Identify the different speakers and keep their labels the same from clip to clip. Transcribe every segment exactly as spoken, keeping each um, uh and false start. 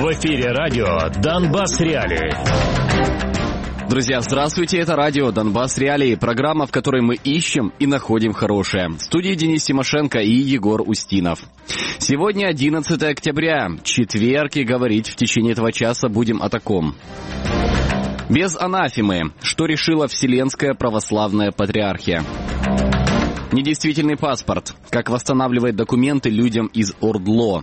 Speaker 1: В эфире радио «Донбасс Реалии».
Speaker 2: Друзья, здравствуйте, это радио «Донбасс Реалии», программа, в которой мы ищем и находим хорошее. В студии Денис Тимошенко и Егор Устинов. Сегодня одиннадцатое октября, четверг, и говорить в течение этого часа будем о таком. Без анафемы. Что решила Вселенская православная патриархия? Недействительный паспорт. Как восстанавливать документы людям из ОРДЛО?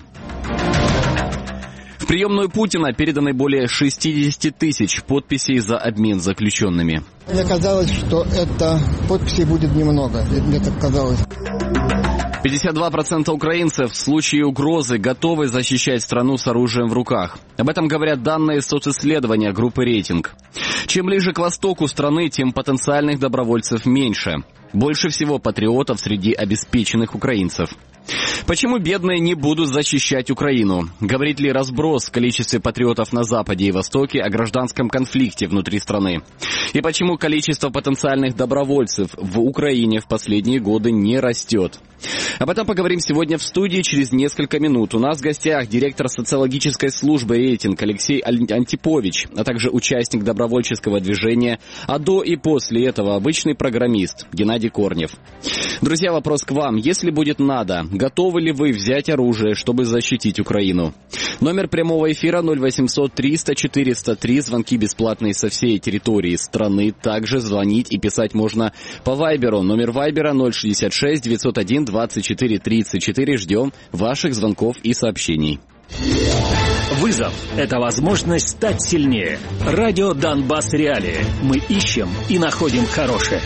Speaker 2: В приемную Путина переданы более шестьдесят тысяч подписей за обмен заключенными.
Speaker 3: Мне казалось, что это подписей будет немного. Мне так казалось.
Speaker 2: пятьдесят два процента украинцев в случае угрозы готовы защищать страну с оружием в руках. Об этом говорят данные социсследования группы «Рейтинг». Чем ближе к востоку страны, тем потенциальных добровольцев меньше. Больше всего патриотов среди обеспеченных украинцев. Почему бедные не будут защищать Украину? Говорит ли разброс в количестве патриотов на Западе и Востоке о гражданском конфликте внутри страны? И почему количество потенциальных добровольцев в Украине в последние годы не растет? Об этом поговорим сегодня в студии через несколько минут. У нас в гостях директор социологической службы «Рейтинг» Алексей Антипович, а также участник добровольческого движения, а до и после этого обычный программист Геннадий Корнев. Друзья, вопрос к вам. Если будет надо, готовы ли вы взять оружие, чтобы защитить Украину? Номер прямого эфира ноль восемьсот триста четыреста три, звонки бесплатные со всей территории страны. Также звонить и писать можно по Вайберу. Номер Вайбера ноль шестьдесят шесть девятьсот один двадцать четыре тридцать четыре. Ждем ваших звонков и сообщений.
Speaker 1: Вызов – это возможность стать сильнее. Радио «Донбасс Реалии». Мы ищем и находим хорошее.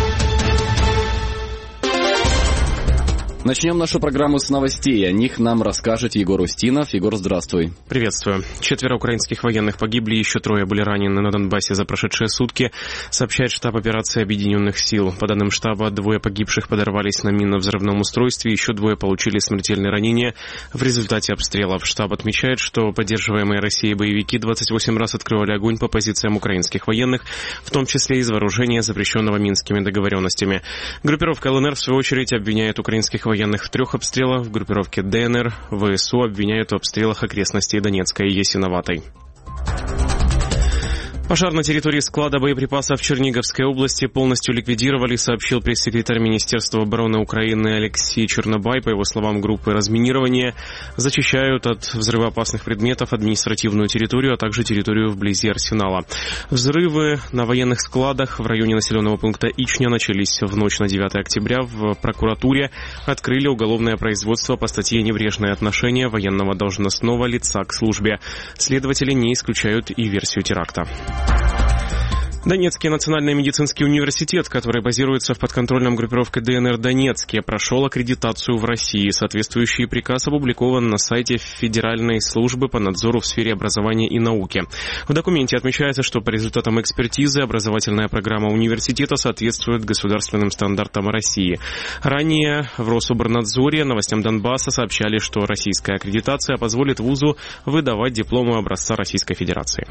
Speaker 2: Начнем нашу программу с новостей. О них нам расскажет Егор Устинов. Егор, здравствуй.
Speaker 4: Приветствую. Четверо украинских военных погибли, еще трое были ранены на Донбассе за прошедшие сутки, сообщает штаб операции Объединенных сил. По данным штаба, двое погибших подорвались на минно-взрывном устройстве, еще двое получили смертельные ранения в результате обстрелов. Штаб отмечает, что поддерживаемые Россией боевики двадцать восемь раз открывали огонь по позициям украинских военных, в том числе из вооружения, запрещенного Минскими договоренностями. Группировка ЛНР, в свою очередь, обвиняет украинских военных военных в трех обстрелах. В группировке ДНР ВСУ обвиняют в обстрелах окрестностей Донецкой и Ясиноватой. Пожар на территории склада боеприпасов в Черниговской области полностью ликвидировали, сообщил пресс-секретарь Министерства обороны Украины Алексей Чернобай. По его словам, группы разминирования зачищают от взрывоопасных предметов административную территорию, а также территорию вблизи арсенала. Взрывы на военных складах в районе населенного пункта Ичня начались в ночь на девятое октября. В прокуратуре открыли уголовное производство по статье «Небрежное отношение военного должностного лица к службе». Следователи не исключают и версию теракта. Донецкий национальный медицинский университет, который базируется в подконтрольном группировке ДНР Донецке, прошел аккредитацию в России. Соответствующий приказ опубликован на сайте Федеральной службы по надзору в сфере образования и науки. В документе отмечается, что по результатам экспертизы образовательная программа университета соответствует государственным стандартам России. Ранее в Рособорнадзоре новостям Донбасса сообщали, что российская аккредитация позволит вузу выдавать дипломы образца Российской Федерации.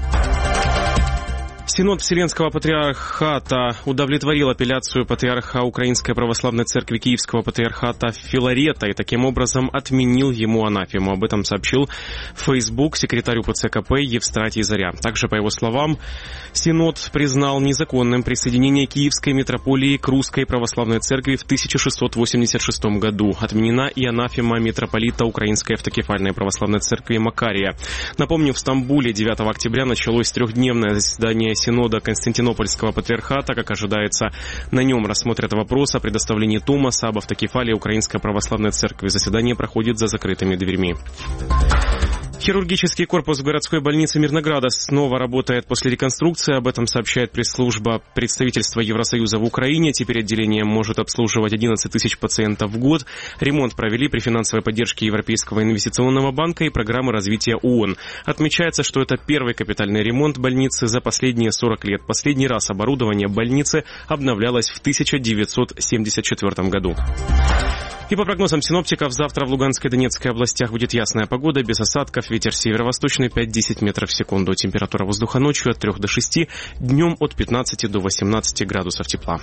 Speaker 4: Синод Вселенского Патриархата удовлетворил апелляцию патриарха Украинской Православной Церкви Киевского Патриархата Филарета и таким образом отменил ему анафему. Об этом сообщил в Facebook секретарь УПЦ КП Евстратий Заря. Также, по его словам, Синод признал незаконным присоединение Киевской митрополии к Русской Православной Церкви в тысяча шестьсот восемьдесят шестом году. Отменена и анафема митрополита Украинской Автокефальной Православной Церкви Макария. Напомню, в Стамбуле девятого октября началось трехдневное заседание Синода Константинопольского Патриархата. Как ожидается, на нем рассмотрят вопрос о предоставлении Томаса об автокефалии Украинской Православной Церкви. Заседание проходит за закрытыми дверьми. Хирургический корпус городской больницы Мирнограда снова работает после реконструкции. Об этом сообщает пресс-служба представительства Евросоюза в Украине. Теперь отделение может обслуживать одиннадцать тысяч пациентов в год. Ремонт провели при финансовой поддержке Европейского инвестиционного банка и программы развития ООН. Отмечается, что это первый капитальный ремонт больницы за последние сорок лет. Последний раз оборудование больницы обновлялось в тысяча девятьсот семьдесят четвёртом году. И по прогнозам синоптиков, завтра в Луганской и Донецкой областях будет ясная погода, без осадков, ветер северо-восточный пять-десять метров в секунду. Температура воздуха ночью от трёх до шести, днем от пятнадцати до восемнадцати градусов тепла.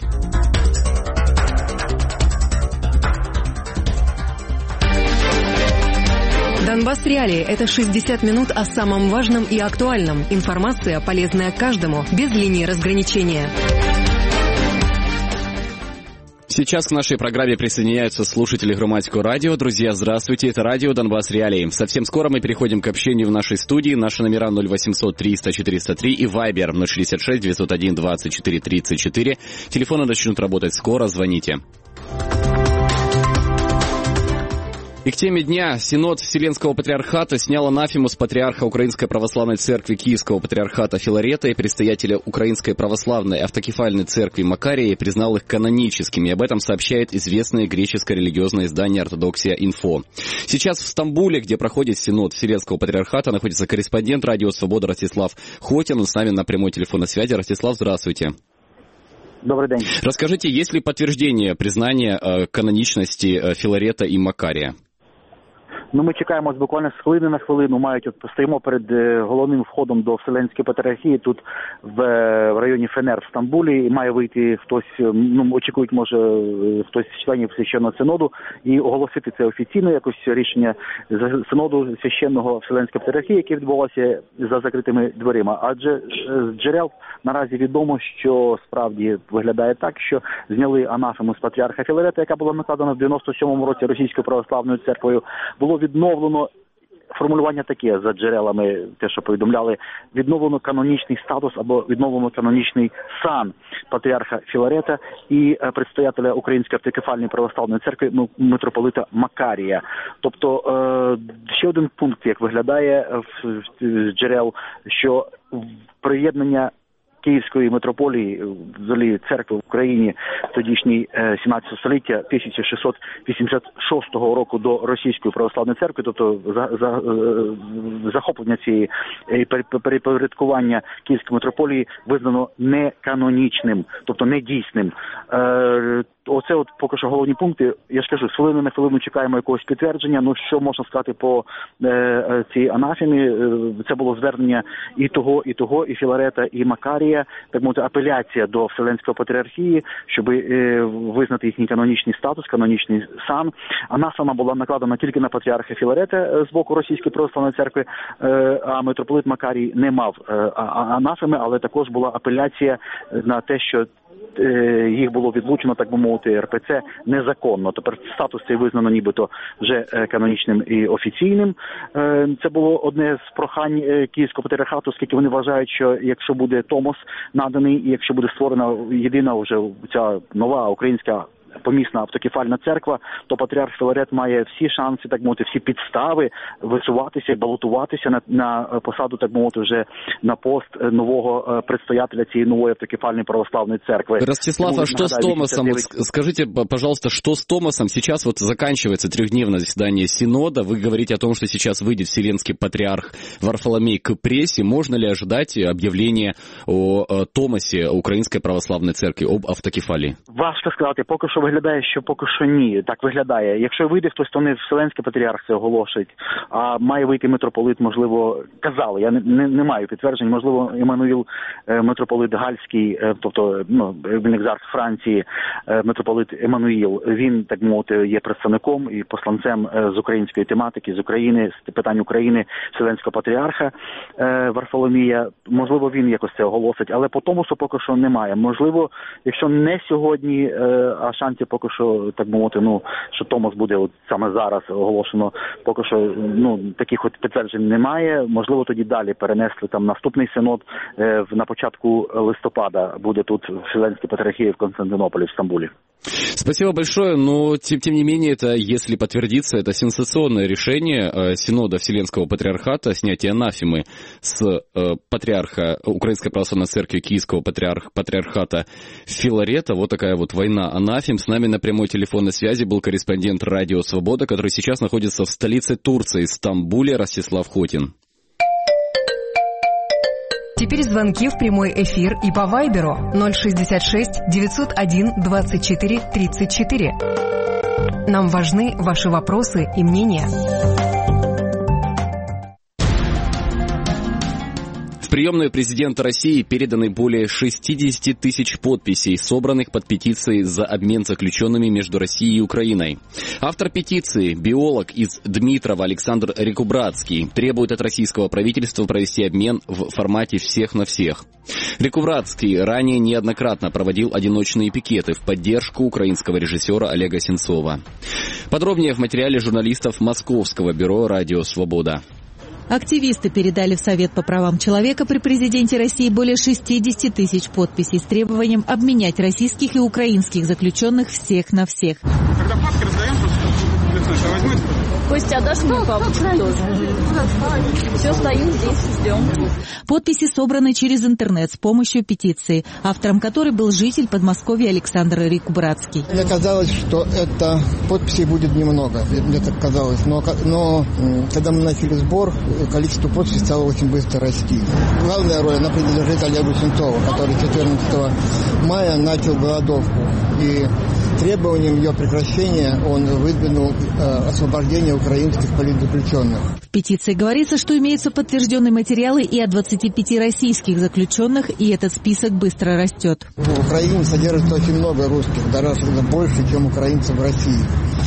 Speaker 5: Донбасс Реалии – это шестьдесят минут о самом важном и актуальном. Информация, полезная каждому, без линии разграничения.
Speaker 2: Сейчас к нашей программе присоединяются слушатели Громадского радио. Друзья, здравствуйте, это радио Донбасс Реалии. Совсем скоро мы переходим к общению в нашей студии. Наши номера ноль восемьсот триста четыреста три и Вайбер ноль шестьдесят шесть девятьсот один двадцать четыре тридцать четыре. Телефоны начнут работать скоро, звоните. И к теме дня. Синод Вселенского Патриархата снял анафему с патриарха Украинской Православной Церкви Киевского Патриархата Филарета и предстоятеля Украинской Православной Автокефальной Церкви Макария и признал их каноническими. Об этом сообщает известное греческо-религиозное издание «Ортодоксия.Инфо». Сейчас в Стамбуле, где проходит Синод Вселенского Патриархата, находится корреспондент радио «Свобода» Ростислав Хотин. Он с нами на прямой телефонной связи. Ростислав, здравствуйте.
Speaker 6: Добрый день.
Speaker 2: Расскажите, есть ли подтверждение признания э, каноничности э, Филарета і Макарія?
Speaker 6: Ну, ми чекаємо буквально з хвилини на хвилину. Мають, от постоїмо перед головним входом до Вселенської Патріархії тут в, в районі Фенер в Стамбулі. І має вийти хтось, ну, очікують, може, хтось з членів Священного Синоду і оголосити це офіційно, якось рішення Синоду Священного Вселенської Патріархії, яке відбулося за закритими дверима. Адже з джерел наразі відомо, що справді виглядає так, що зняли анафему з патріарха Філарета, яка була накладена в дев'яносто сьомому році Російською Православною Церквою. Було відновлено формулювання таке за джерелами, те, що повідомляли, відновлено канонічний статус або відновлено канонічний сан патріарха Філарета і предстоятеля Української Автокефальної Православної Церкви митрополита Макарія. Тобто ще один пункт, як виглядає з джерел, що приєднання Київської митрополії, взагалі церкви в Україні тодішній сімнадцятого століття тисяча шістсот вісімдесят шостого року до Російської православної церкви, тобто за, за, захоплення цієї перепорядкування Київської митрополії визнано неканонічним, тобто недійсним. Оце от поки що головні пункти. Я ж кажу, з хвилини на хвилину чекаємо якогось підтвердження. Ну, що можна сказати по е, цій анафемі? Це було звернення і того, і того, і Філарета, і Макарія, так мовити, апеляція до Вселенської Патріархії, щоб е, визнати їхній канонічний статус, канонічний сан. Анафема була накладена тільки на патріарха Філарета з боку Російської Православної Церкви, е, а митрополит Макарій не мав е, анафеми, але також була апеляція на те, що їх було відлучено, так би мовити, ер пе це незаконно. Тепер статус цей визнано нібито вже канонічним і офіційним. Це було одне з прохань Київського патріархату, оскільки вони вважають, що якщо буде томос наданий, і якщо буде створена єдина вже ця нова українська помісна автокефальна церква, то патріарх Філарет має всі шанси, так мовити, всі підстави висуватися, балотуватися на, на посаду, так мовити, вже на пост нового предстоятеля цієї нової автокефальной православной церкви.
Speaker 2: Ростислав, а что с Томасом? Скажите, пожалуйста, что с Томасом? Сейчас вот заканчивается трехдневное заседание Синода. Вы говорите о том, что сейчас выйдет Вселенский Патриарх Варфоломей к прессе. Можно ли ожидать объявления о Томасе Украинской Православной Церкви, об автокефалии?
Speaker 6: Важко сказати. Поки що виглядає, що поки що ні. Так виглядає. Якщо вийде хтось, то не Вселенський Патріарх це оголошить, а має вийти митрополит, можливо, казали, я не, не, не маю підтверджень, можливо, Еммануїл, митрополит Гальський, тобто, ну, він екзарх Франції, митрополит Еммануїл, він, так мовити, є представником і посланцем з української тематики, з України, з питань України, Вселенського Патріарха Варфоломія. Можливо, він якось це оголосить, але по Томасу поки що немає. Можливо, якщо не сьогодні, а шансів поки що, так мовити, ну, що Томас буде от саме зараз оголошено, поки що, ну, таких от підтверджень немає. Можливо, тоді далі перенесли там наступний синод е, на початку листопада буде тут в Вселенській Патріархії в Константинополі, в Стамбулі.
Speaker 2: Спасибо большое, но тем, тем не менее, это, если подтвердится, это сенсационное решение э, Синода Вселенского Патриархата, снятие анафемы с э, патриарха Украинской Православной Церкви Киевского патриарх, Патриархата Филарета. Вот такая вот война анафем. С нами на прямой телефонной связи был корреспондент радио «Свобода», который сейчас находится в столице Турции, Стамбуле, Ростислав Хотин.
Speaker 5: Теперь звонки в прямой эфир и по Вайберу ноль шестьдесят шесть девятьсот один двадцать четыре тридцать четыре. Нам важны ваши вопросы и мнения.
Speaker 2: В приемную президента России переданы более шестьдесят тысяч подписей, собранных под петицией за обмен заключенными между Россией и Украиной. Автор петиции, биолог из Дмитрова Александр Рекубратский, требует от российского правительства провести обмен в формате всех на всех. Рекубратский ранее неоднократно проводил одиночные пикеты в поддержку украинского режиссера Олега Сенцова. Подробнее в материале журналистов Московского бюро «Радио Свобода».
Speaker 7: Активисты передали в Совет по правам человека при президенте России более шестьдесят тысяч подписей с требованием обменять российских и украинских заключенных всех на всех.
Speaker 8: Когда папки раздаем, просто возьмете.
Speaker 9: Костя, отдашь мне папочку тоже? Все, стою здесь, ждем.
Speaker 7: Подписи собраны через интернет с помощью петиции, автором которой был житель Подмосковья Александр Рекубратский.
Speaker 3: Мне казалось, что это подписей будет немного, мне так казалось. Но, но когда мы начали сбор, количество подписей стало очень быстро расти. Главная роль, она принадлежит Олегу Сенцову, который четырнадцатого мая начал голодовку. И требованием ее прекращения он выдвинул э, освобождение украинских политзаключенных.
Speaker 7: В петиции говорится, что имеются подтвержденные материалы и о двадцати пяти российских заключенных, и этот список быстро растет.
Speaker 3: В Украине содержится очень много русских, даже больше, чем украинцев в России.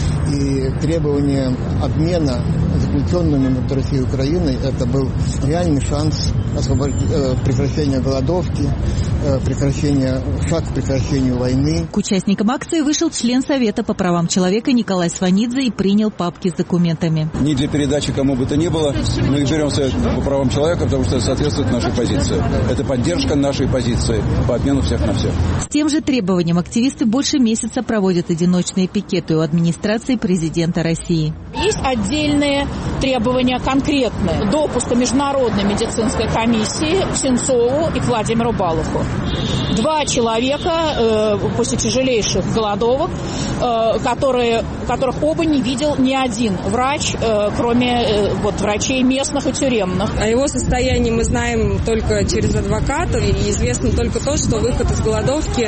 Speaker 3: И требование обмена заключенными между Россией и Украиной – это был реальный шанс освобож... прекращения голодовки, прекращения, шаг к прекращению войны.
Speaker 7: К участникам акции вышел член Совета по правам человека Николай Сванидзе и принял папки с документами.
Speaker 10: Не для передачи кому бы то ни было. Мы их берем в Совет по правам человека, потому что это соответствует нашей позиции. Это поддержка нашей позиции по обмену всех на всех.
Speaker 7: С тем же требованием активисты больше месяца проводят одиночные пикеты у администрации президента России.
Speaker 9: Есть отдельные требования конкретные. Допуска Международной медицинской комиссии к Сенцову и к Владимиру Балуху. Два человека э, после тяжелейших голодовок, э, которые, которых оба не видел ни один врач, э, кроме э, вот, врачей местных и тюремных.
Speaker 11: О его состоянии мы знаем только через адвоката, и известно только то, что выход из голодовки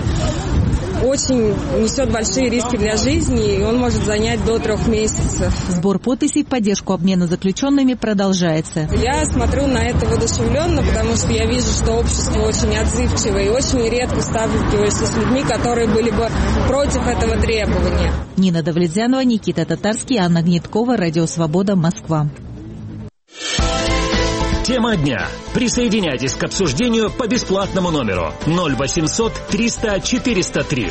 Speaker 11: очень несет большие риски для жизни, и он может занять до трех месяцев.
Speaker 7: Сбор подписей в поддержку обмена заключенными продолжается.
Speaker 11: Я смотрю на это воодушевленно, потому что я вижу, что общество очень отзывчиво, и очень редко сталкиваюсь с людьми, которые были бы против этого требования.
Speaker 7: Нина Давлетзянова, Никита Татарский, Анна Гниткова, Радио Свобода, Москва.
Speaker 1: Тема дня. Присоединяйтесь к обсуждению по бесплатному номеру ноль восемьсот триста четыреста три.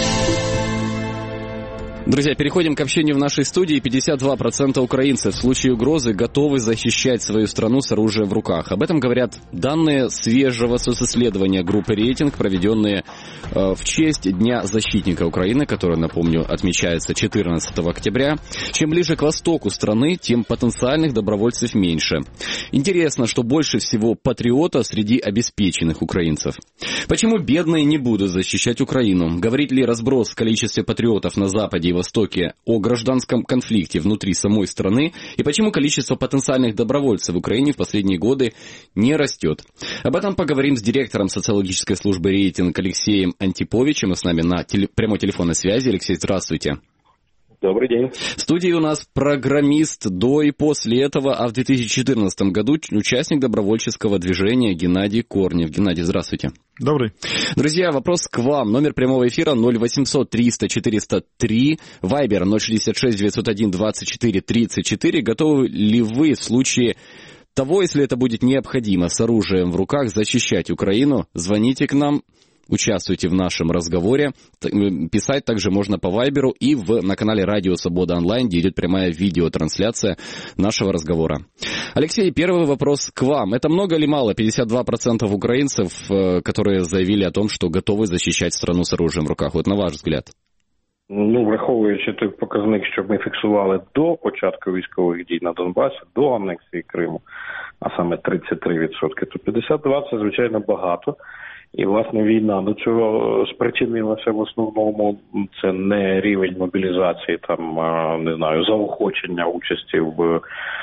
Speaker 2: Друзья, переходим к общению в нашей студии. пятьдесят два процента украинцев в случае угрозы готовы защищать свою страну с оружием в руках. Об этом говорят данные свежего социсследования группы «Рейтинг», проведенные э, в честь Дня защитника Украины, который, напомню, отмечается четырнадцатого октября. Чем ближе к востоку страны, тем потенциальных добровольцев меньше. Интересно, что больше всего патриотов среди обеспеченных украинцев. Почему бедные не будут защищать Украину? Говорит ли разброс в количестве патриотов на Западе и Востоке о гражданском конфликте внутри самой страны, и почему количество потенциальных добровольцев в Украине в последние годы не растет? Об этом поговорим с директором социологической службы «Рейтинг» Алексеем Антиповичем. С нами на теле- прямой телефонной связи. Алексей, здравствуйте.
Speaker 12: Добрый день.
Speaker 2: В студии у нас программист до и после этого, а в две тысячи четырнадцатом году участник добровольческого движения Геннадий Корнев. Геннадий, здравствуйте.
Speaker 13: Добрый.
Speaker 2: Друзья, вопрос к вам. Номер прямого эфира ноль восемьсот триста четыреста три, Вайбер ноль шестьдесят шесть девятьсот один двадцать четыре тридцать четыре. Готовы ли вы в случае того, если это будет необходимо, с оружием в руках защищать Украину? Звоните к нам. Участвуйте в нашем разговоре. Писать также можно по Вайберу и в, на канале Радио Свобода Онлайн, где идет прямая видеотрансляция нашего разговора. Алексей, первый вопрос к вам. Это много или мало? пятьдесят два процента украинцев, которые заявили о том, что готовы защищать страну с оружием в руках. Вот на ваш взгляд.
Speaker 12: Ну, враховуючи той показник, що ми фіксували до початку військових дій на Донбасі, до анексії Криму, а саме тридцять три відсотки, то п'ятдесят два – це, звичайно, багато. І, власне, війна до цього спричинилася в основному, це не рівень мобілізації, там, не знаю, заохочення участі в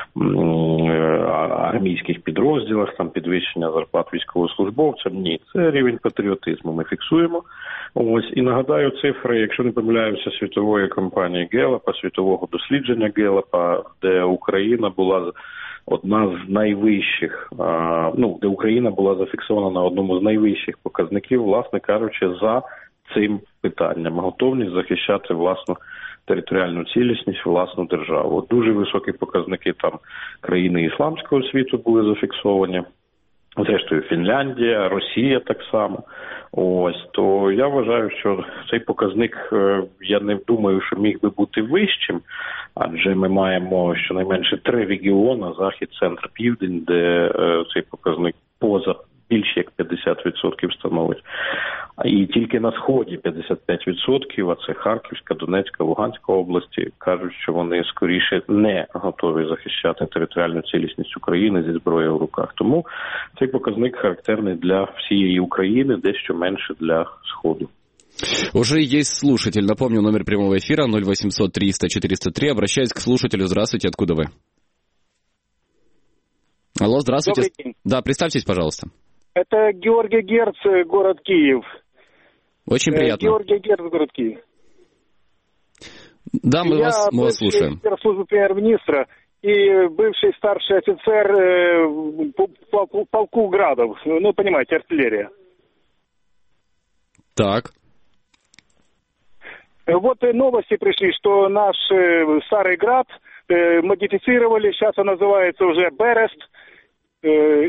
Speaker 12: армійських підрозділах, там, підвищення зарплат військовослужбовцям. Ні, це рівень патріотизму ми фіксуємо. Ось, і нагадаю цифри, якщо не помиляюся, світової компанії Гэллапа, світового дослідження Гэллапа, де Україна була одна з найвищих, ну, де Україна була зафіксована на одному з найвищих показників, власне кажучи, за цим питанням. Готовність захищати власну територіальну цілісність, власну державу. Дуже високі показники там країни ісламського світу були зафіксовані. Зрештою, Фінляндія, Росія так само. Ось, то я вважаю, що цей показник, я не думаю, що міг би бути вищим, адже ми маємо щонайменше три регіони, Захід, Центр, Південь, де цей показник поза більше як п'ятдесят відсотків становить. І тільки на Сході п'ятдесят п'ять відсотків, а це Харківська, Донецька, Луганська області, кажуть, що вони скоріше не готові захищати територіальну цілісність України зі зброєю в руках. Тому цей показник характерний для всієї України, дещо менше для Сходу.
Speaker 2: Уже есть слушатель. Напомню, номер прямого эфира ноль восемьсот триста четыреста три. Обращаюсь к слушателю. Здравствуйте, откуда вы? Алло, здравствуйте.
Speaker 13: Добрый день.
Speaker 2: Да, представьтесь, пожалуйста.
Speaker 13: Это Георгий Герц, город Киев.
Speaker 2: Очень приятно.
Speaker 13: Георгий Герц, город Киев.
Speaker 2: Да, мы
Speaker 13: Я
Speaker 2: вас, мы вас слушаем.
Speaker 13: Я службы премьер-министра и бывший старший офицер э, полку, полку Градов. Ну, понимаете, артиллерия.
Speaker 2: Так.
Speaker 13: Вот и новости пришли, что наш э, старый Град э, модифицировали, сейчас он называется уже Берест. Э,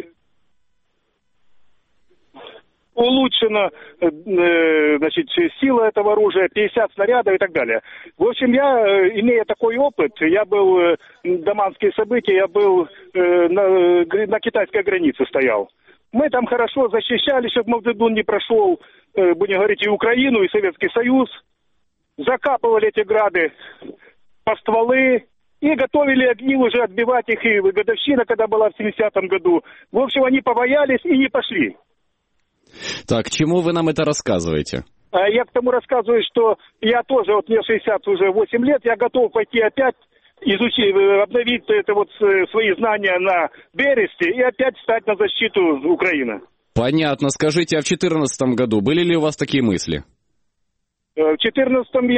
Speaker 13: улучшена э, значит, сила этого оружия, пятьдесят снарядов и так далее. В общем, я, э, имея такой опыт, я был, э, Даманские события, я был э, на, на китайской границе стоял. Мы там хорошо защищали, чтобы Мавзедун не прошел, э, будем говорить, и Украину, и Советский Союз. Закапывали эти грады по стволы и готовили огни уже отбивать их. И годовщина, когда была в семидесятом году. В общем, они побоялись и не пошли.
Speaker 2: Так, к чему вы нам это рассказываете?
Speaker 13: Я к тому рассказываю, что я тоже, вот мне шестьдесят уже восемь лет, я готов пойти опять изучить, обновить это вот свои знания на Бересте и опять встать на защиту Украины.
Speaker 2: Понятно. Скажите, а в две тысячи четырнадцатом году были ли у вас такие мысли?
Speaker 13: В две тысячи четырнадцатом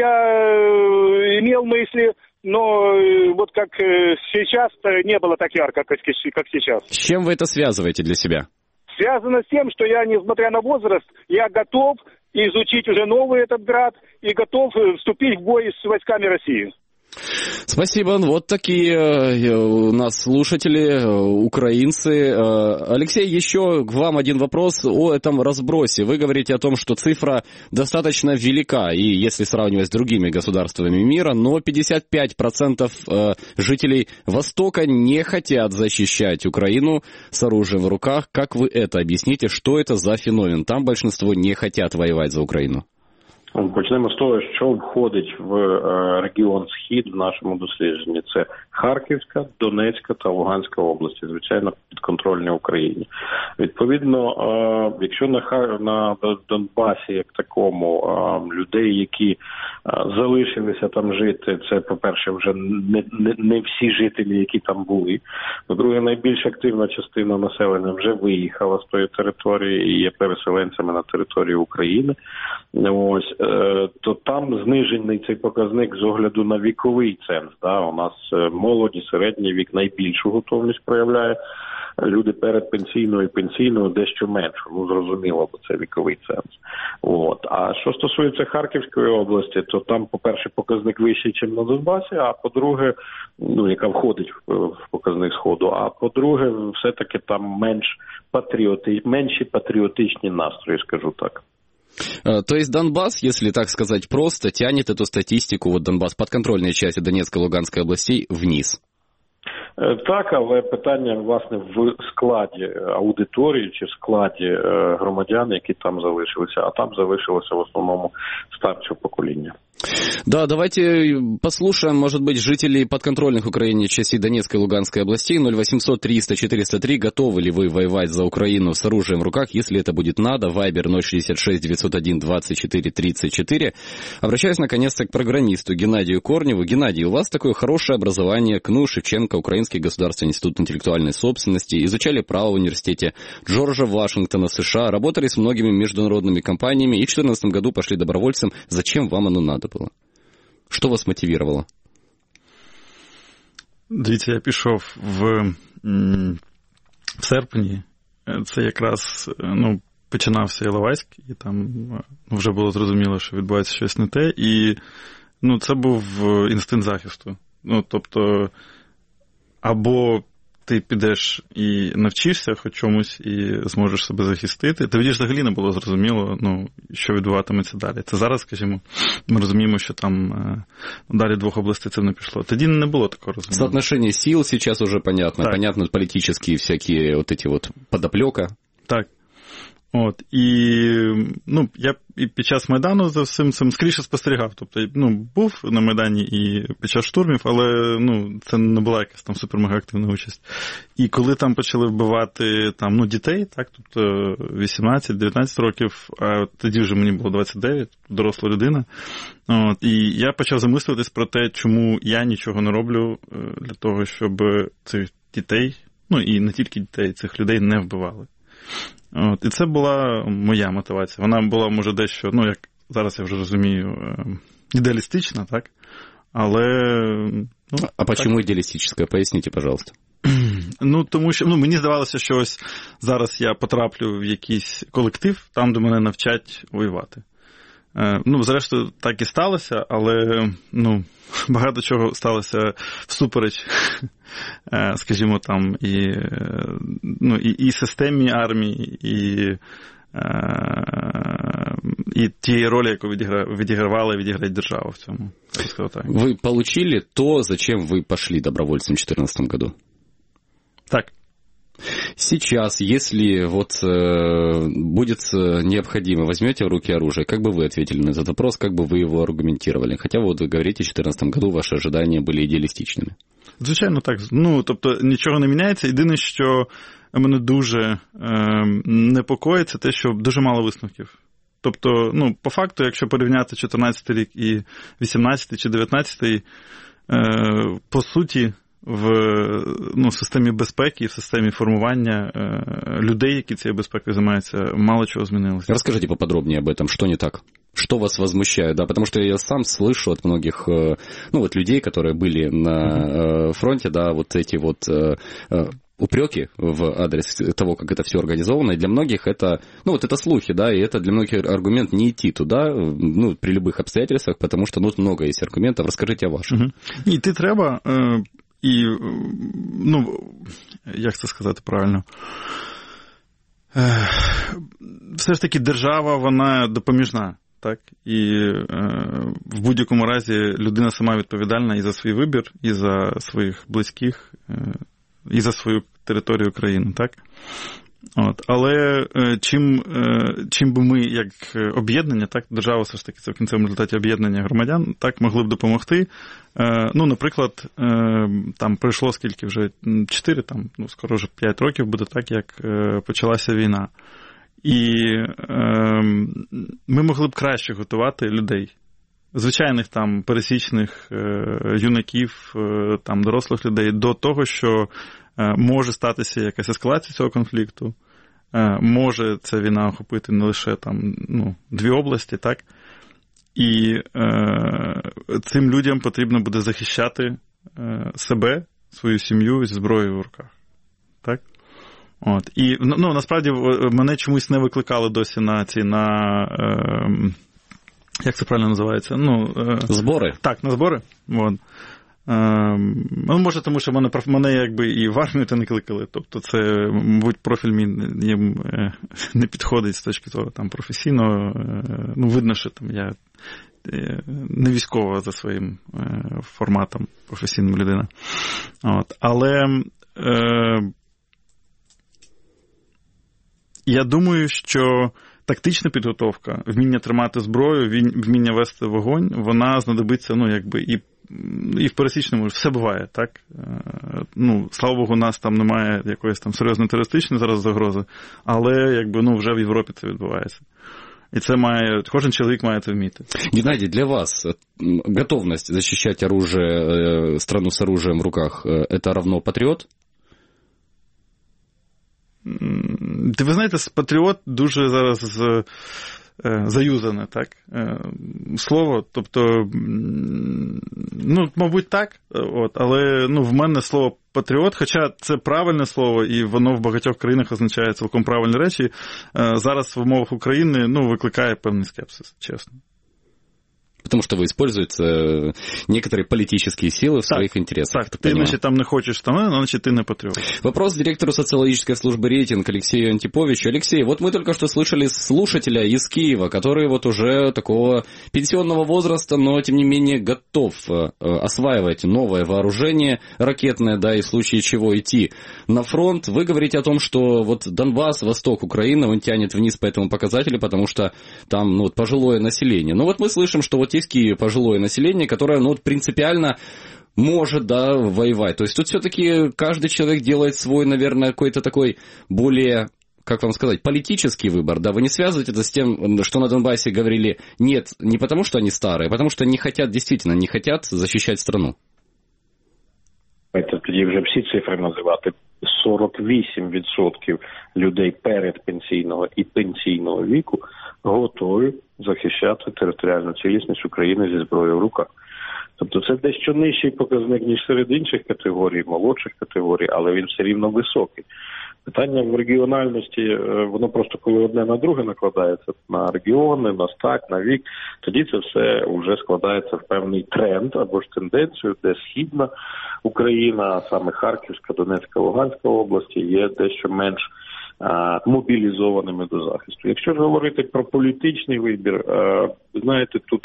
Speaker 13: я имел мысли, но вот как сейчас не было так ярко, как сейчас.
Speaker 2: С чем вы это связываете для себя?
Speaker 13: Связано с тем, что я, несмотря на возраст, я готов изучить уже новый этот град и готов вступить в бой с войсками России.
Speaker 2: Спасибо. Вот такие у нас слушатели, украинцы. Алексей, еще к вам один вопрос о этом разбросе. Вы говорите о том, что цифра достаточно велика, и если сравнивать с другими государствами мира, но пятьдесят пять процентов жителей Востока не хотят защищать Украину с оружием в руках. Как вы это объясните? Что это за феномен? Там большинство не хотят воевать за Украину.
Speaker 12: Почнемо з того, що входить в регіон Схід в нашому дослідженні. Це Харківська, Донецька та Луганська області, звичайно, підконтрольні Україні. Відповідно, якщо на, на Донбасі, як такому, людей, які залишилися там жити, це, по-перше, вже не, не, не всі жителі, які там були. По-друге, найбільш активна частина населення вже виїхала з тої території і є переселенцями на території України. Ось, то там знижений цей показник з огляду на віковий ценз. Да? У нас молоді, середній вік найбільшу готовність проявляє. Люди передпенсійного і пенсійного дещо менше. Ну, зрозуміло, бо це віковий ценз. От. А що стосується Харківської області, то там, по-перше, показник вищий, ніж на Донбасі, а по-друге, ну, яка входить в показник Сходу, а по-друге, все-таки там менш патріоти... менші патріотичні настрої, скажу так.
Speaker 2: То есть Донбасс, если так сказать просто, тянет эту статистику, вот Донбасс, подконтрольные части Донецкой и Луганской областей, вниз?
Speaker 12: Так, але питання, власне, в складі аудиторії чи в складі громадян, які там залишилися, а там залишилося в основному старшого покоління.
Speaker 2: Да, давайте послушаем, может быть, жителей подконтрольных Украине частей Донецкой и Луганской областей. Ноль восемьсот триста четыреста три. Готовы ли вы воевать за Украину с оружием в руках, если это будет надо? Вайбер ноль шестьдесят шесть девятьсот один двадцать четыре тридцать четыре. Обращаюсь, наконец-то, к программисту Геннадию Корневу. Геннадий, у вас такое хорошее образование. КНУ, Шевченко, Украинский государственный институт интеллектуальной собственности. Изучали право в университете Джорджа Вашингтона, США. Работали с многими международными компаниями. И в две тысячи четырнадцатом году пошли добровольцем. Зачем вам оно надо было? Що вас мотивувало?
Speaker 14: Дивіться, я пішов в в серпні, це якраз, ну, починався Іловайськ, і там вже було зрозуміло, що відбувається щось не те, і, ну, це був інстинкт захисту. Ну, тобто, або ти підеш і навчишся хоч чомусь, і зможеш себе захистити. Тоді ж взагалі не було зрозуміло, ну, що відбуватиметься далі. Це зараз, скажімо, ми розуміємо, що там далі двох областей це не пішло. Тоді не було такого розуміння.
Speaker 2: Соотношение сил сейчас уже понятно.
Speaker 14: Так.
Speaker 2: Понятно политические всякие вот эти вот подоплека.
Speaker 14: Так. От, і, ну, я і під час Майдану за всім цим скоріше спостерігав. Тобто, ну, був на Майдані і під час штурмів, але, ну, це не була якась там супер-мега-активна участь. І коли там почали вбивати, там, ну, дітей, так, тобто вісімнадцять-дев'ятнадцять років, а тоді вже мені було двадцять дев'ять, доросла людина. От, і я почав замислюватись про те, чому я нічого не роблю для того, щоб цих дітей, ну, і не тільки дітей, цих людей не вбивали. От, і це була моя мотивація. Вона була, може, дещо, ну, як зараз я вже розумію, ідеалістична, так? Але... Ну,
Speaker 2: а так. Чому ідеалістична? Поясніть, пожалуйста.
Speaker 14: Ну, тому що, ну, мені здавалося, що ось зараз я потраплю в якийсь колектив, там, де мене навчать воювати. Ну, зрештою, так і сталося, але, ну, багато чого сталося всупереч, скажімо, там, і, ну, і, і системі армії, і, і тієї ролі, яку відігравала і відіграє держава в цьому.
Speaker 2: Ви получили то, зачем ви пішли добровольцем в две тысячи четырнадцатом году?
Speaker 14: Так.
Speaker 2: Сейчас, если вот э, будет необходимо, возьмете в руки оружие, как бы вы ответили на этот вопрос, как бы вы его аргументировали? Хотя вот вы говорите, в две тысячи четырнадцатом году ваши ожидания были идеалістичними.
Speaker 14: Звичайно, так. Ну, тобто, нічого не міняється. Єдине, що мене дуже е, непокоїть, це те, що дуже мало висновків. Тобто, ну, по факту, якщо порівняти чотирнадцятий рік і вісімнадцятий чи дев'ятнадцятий, е, по суті, в, ну, системі безпеки, в системі формування э, людей, які цією безпекою займаються, мало чего змінилося.
Speaker 2: Расскажите поподробнее об этом, что не так? Что вас возмущает? Да, потому что я сам слышу от многих, ну, вот людей, которые были на фронте, да, вот эти вот упреки в адрес того, как это все организовано, и для многих это, ну, вот это слухи, да, и это для многих аргумент не идти туда, ну, при любых обстоятельствах, потому что, ну, много есть аргументов. Расскажите о ваших.
Speaker 14: Угу. Йти треба, і, ну, як це сказати правильно, все ж таки держава, вона допоміжна, так, і в будь-якому разі людина сама відповідальна і за свій вибір, і за своїх близьких, і за свою територію країни, так? От. Але чим, чим би ми, як об'єднання, так, держава все ж таки це в кінцевому результаті об'єднання громадян, так, могли б допомогти. Ну, наприклад, там пройшло скільки вже, чотири, там, ну, скоро вже п'ять років буде так, як почалася війна. І ми могли б краще готувати людей. Звичайних там пересічних юнаків, там дорослих людей до того, що може статися якась ескалація цього конфлікту, може ця війна охопити не лише там, ну, дві області, так? І е, цим людям потрібно буде захищати е, себе, свою сім'ю зі зброєю в руках, так? От. І, ну, насправді, мене чомусь не викликали досі на ці, на, е, як це правильно називається? Ну, е,
Speaker 2: збори.
Speaker 14: Так, на збори. От. Ну, може, тому що мене, мене якби і в армію не кликали. Тобто це, мабуть, профіль мій їм не підходить з точки зору там професійного. Ну, видно, що там я не військова за своїм форматом професійна людина. От. Але е, я думаю, що тактична підготовка, вміння тримати зброю, вміння вести вогонь, вона знадобиться, ну, якби і І в пересічному все буває, так? Ну, слава Богу, у нас там немає якоїсь там серйозної терористичної зараз загрози, але, якби, ну, вже в Європі це відбувається. І це має, кожен чоловік має це вміти.
Speaker 2: Геннадий, для вас готовность защищать оружие, страну с оружием в руках, это равно патріот?
Speaker 14: Ти, ви знаєте, патріот дуже зараз заюзане, так, слово, тобто, ну, мабуть, так, от, але, ну, в мене слово патріот, хоча це правильне слово, і воно в багатьох країнах означає цілком правильні речі, зараз в умовах України, ну, викликає певний скепсис, чесно.
Speaker 2: Потому что вы используете некоторые политические силы в так, своих интересах.
Speaker 14: Так, ты, значит, там не хочешь, там, значит, ты не патриот.
Speaker 2: Вопрос директору социологической службы «Рейтинг» Алексею Антиповичу. Алексей, вот мы только что слышали слушателя из Киева, который вот уже такого пенсионного возраста, но, тем не менее, готов осваивать новое вооружение ракетное, да, и в случае чего идти на фронт. Вы говорите о том, что вот Донбасс, восток Украины, он тянет вниз по этому показателю, потому что там, ну, вот, пожилое население. Но вот мы слышим, что вот есть в Киеве пожилое население, которое, ну, вот, принципиально может, да, воевать. То есть тут все-таки каждый человек делает свой, наверное, какой-то такой более, как вам сказать, политический выбор, да, вы не связываете это с тем, что на Донбассе говорили нет, не потому что они старые, а потому что не хотят, действительно, не хотят защищать страну.
Speaker 12: Это тоді вже всі цифри називати. сорок вісім відсотків людей передпенсійного і пенсійного віку готові захищати територіальну цілісність України зі зброєю в руках. Тобто це дещо нижчий показник, ніж серед інших категорій, молодших категорій, але він все рівно високий. Питання в регіональності, воно просто коли одне на друге накладається, на регіони, на стать, на вік, тоді це все вже складається в певний тренд або ж тенденцію, де Східна Україна, а саме Харківська, Донецька, Луганська області є дещо менш а, мобілізованими до захисту. Якщо ж говорити про політичний вибір, а, знаєте, тут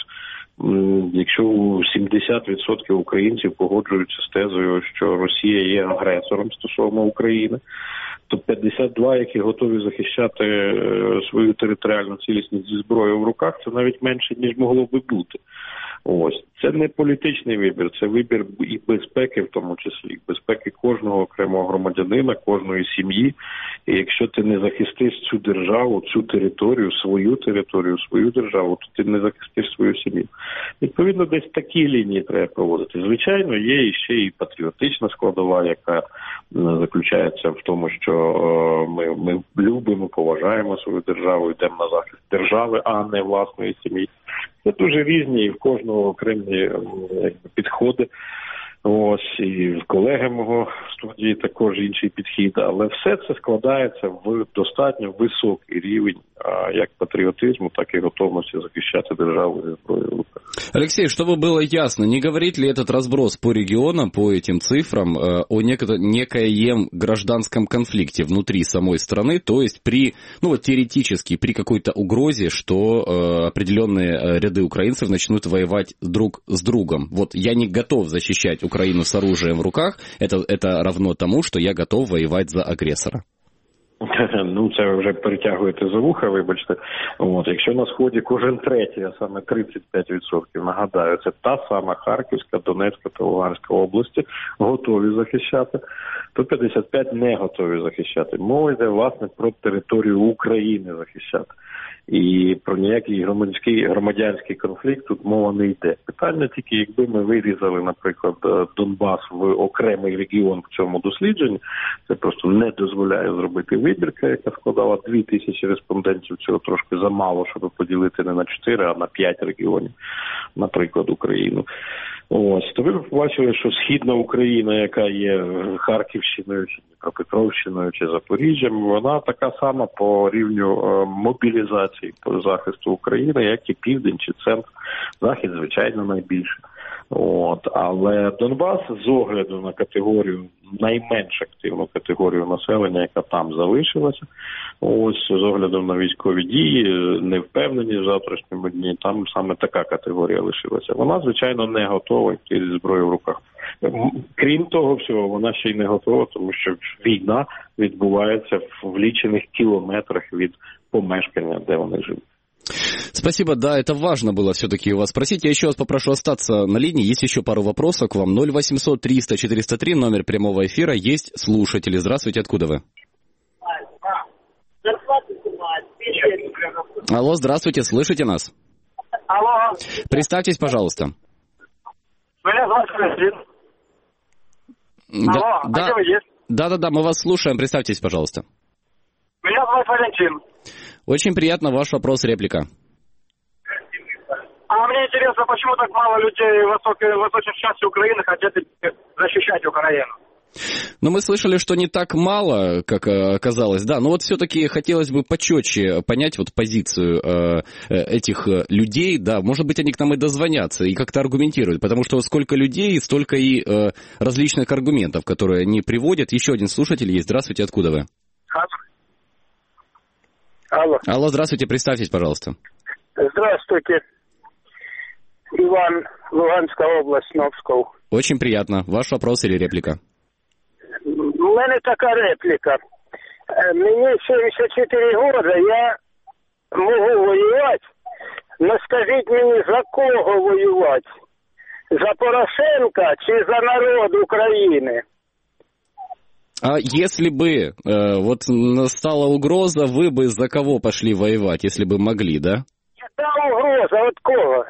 Speaker 12: якщо сімдесят відсотків українців погоджуються з тезою, що Росія є агресором стосовно України, то п'ятдесят два, які готові захищати свою територіальну цілісність зі зброєю в руках, це навіть менше, ніж могло би бути. Ось. Це не політичний вибір, це вибір і безпеки, в тому числі, безпеки кожного окремого громадянина, кожної сім'ї. І якщо ти не захистиш цю державу, цю територію, свою територію, свою державу, то ти не захистиш свою сім'ю. Відповідно, десь такі лінії треба проводити. Звичайно, є ще і патріотична складова, яка заключається в тому, що ми, ми любимо, поважаємо свою державу, йдемо на захист держави, а не власної сім'ї. Це дуже різні, і в кожного окремі підходи. Ось, і колеги мого в студії також інший підхід, але все це складається в достатньо високий рівень як патриотизму, так и готовности защищать державу и зброю.
Speaker 2: Алексей, чтобы было ясно, не говорит ли этот разброс по регионам, по этим цифрам, о некоем гражданском конфликте внутри самой страны, то есть при, ну вот теоретически, при какой-то угрозе, что определенные ряды украинцев начнут воевать друг с другом. Вот я не готов защищать Украину с оружием в руках, это, это равно тому, что я готов воевать за агрессора.
Speaker 12: Ну, це ви вже перетягуєте за вуха, вибачте. От, якщо на Сході кожен третій, а саме тридцять п'ять відсотків, нагадаю, це та сама Харківська, Донецька та Луганська області готові захищати, то п'ятдесят п'ять не готові захищати. Мова йде, власне, про територію України захищати. І про ніякий громадянський, громадянський конфлікт тут мова не йде. Питання тільки, якби ми вирізали, наприклад, Донбас в окремий регіон в цьому дослідженні, це просто не дозволяє зробити вибірка, яка складала дві тисячі респондентів, цього трошки замало, щоб поділити не на чотири, а на п'ять регіонів, наприклад, Україну. Ось, то ви б побачили, що Східна Україна, яка є Харківщиною, чи Дніпропетровщиною, чи Запоріжжям, вона така сама по рівню е, мобілізації, по захисту України, як і Південь чи Центр. Захід, звичайно, найбільше. От, але Донбас з огляду на категорію, найменш активну категорію населення, яка там залишилася, ось з оглядом на військові дії, невпевнені в завтрашньому дні, там саме така категорія лишилася. Вона, звичайно, не готова йти зі зброєю в руках. Крім того всього, вона ще й не готова, тому що війна відбувається в лічених кілометрах від помешкання, де вони живуть.
Speaker 2: Спасибо, да, это важно было все-таки у вас спросить. Я еще раз попрошу остаться на линии. Есть еще пару вопросов к вам. ноль восемьсот триста четыреста три, номер прямого эфира. Есть слушатели. Здравствуйте, откуда вы? Алло, здравствуйте, слышите нас?
Speaker 15: Алло.
Speaker 2: Представьтесь, пожалуйста.
Speaker 15: Меня зовут Валентин.
Speaker 2: Да,
Speaker 15: Алло,
Speaker 2: да,
Speaker 15: а где вы есть?
Speaker 2: Да-да-да, мы вас слушаем. Представьтесь, пожалуйста.
Speaker 15: Меня зовут Валентин.
Speaker 2: Очень приятно. Ваш вопрос, реплика.
Speaker 15: А мне интересно, почему так мало людей в высокой, восточной части Украины хотят защищать Украину?
Speaker 2: Но мы слышали, что не так мало, как оказалось, да, но вот все-таки хотелось бы почетче понять вот позицию э, этих людей, да, может быть, они к нам и дозвонятся, и как-то аргументируют, потому что сколько людей, столько и э, различных аргументов, которые они приводят. Еще один слушатель есть. Здравствуйте, откуда вы?
Speaker 16: Алло.
Speaker 2: Алло, здравствуйте, представьтесь, пожалуйста.
Speaker 16: Здравствуйте. Иван, Луганская область, Новсков.
Speaker 2: Очень приятно. Ваш вопрос или репліка?
Speaker 16: У мене така репліка. Мені сімдесят чотири роки, я можу воювати, но скажіть мені, за кого воювати? За Порошенка чи за народ України?
Speaker 2: А если бы э, вот настала угроза, вы бы за кого пошли воевать, если бы могли, да?
Speaker 16: Яка угроза? От кого?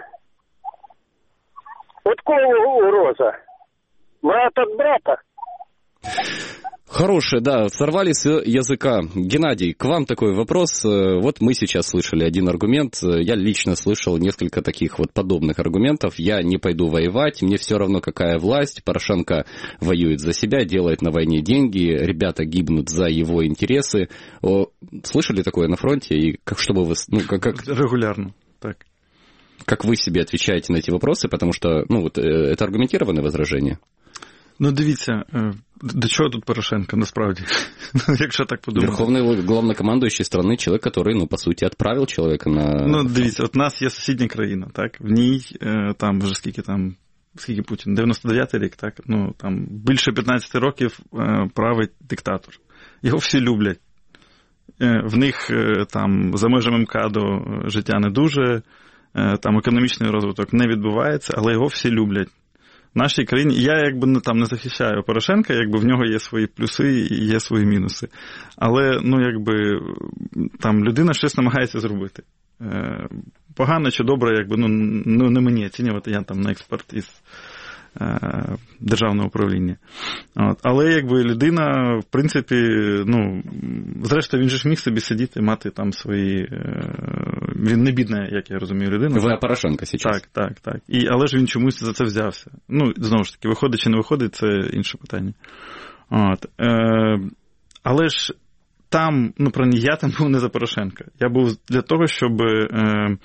Speaker 16: От кого угроза? Брат от брата?
Speaker 2: Хорошее, да, сорвали с языка. Геннадий, к вам такой вопрос. Вот мы сейчас слышали один аргумент. Я лично слышал несколько таких вот подобных аргументов. Я не пойду воевать, мне все равно какая власть. Порошенко воюет за себя, делает на войне деньги, ребята гибнут за его интересы. Слышали такое на фронте? И как, чтобы вы, ну, как, как...
Speaker 14: Регулярно, так.
Speaker 2: Как вы себе отвечаете на эти вопросы? Потому что, ну, вот, это аргументированное возражение.
Speaker 14: Ну, дивіться, до чого тут Порошенко, насправді, якщо так подумати.
Speaker 2: Верховний главнокомандуючий страны, чоловік, який, ну, по суті, відправив чоловіка на...
Speaker 14: Ну, дивіться, от у нас є сусідня країна, так, в ній, там, вже скільки там, скільки Путін, дев'яносто дев'ятий рік, так, ну, там, більше п'ятнадцять років править диктатор. Його всі люблять. В них, там, за межами МКАДу життя не дуже, там, економічний розвиток не відбувається, але його всі люблять. В нашій країні, я якби там не захищаю Порошенка, якби в нього є свої плюси і є свої мінуси. Але, ну, якби, там людина щось намагається зробити. Погано чи добре, якби, ну, ну не мені оцінювати, я там не експерт із е, державного управління. От. Але, якби, людина, в принципі, ну, зрештою, він же ж міг собі сидіти, мати там свої... Е, він не бідна, як я розумію, людина.
Speaker 2: Ви Порошенко зараз.
Speaker 14: Так, так, так. І, але ж він чомусь за це взявся. Ну, знову ж таки, виходить чи не виходить, це інше питання. От. Е, але ж там, ну, правильно, я там був не за Порошенка. Я був для того, щоб... Е,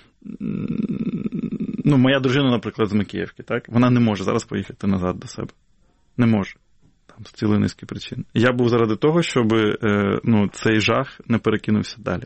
Speaker 14: ну, моя дружина, наприклад, з Микіївки, так? Вона не може зараз поїхати назад до себе. Не може. Там з цілої низки причин. Я був заради того, щоб е, ну, цей жах не перекинувся далі.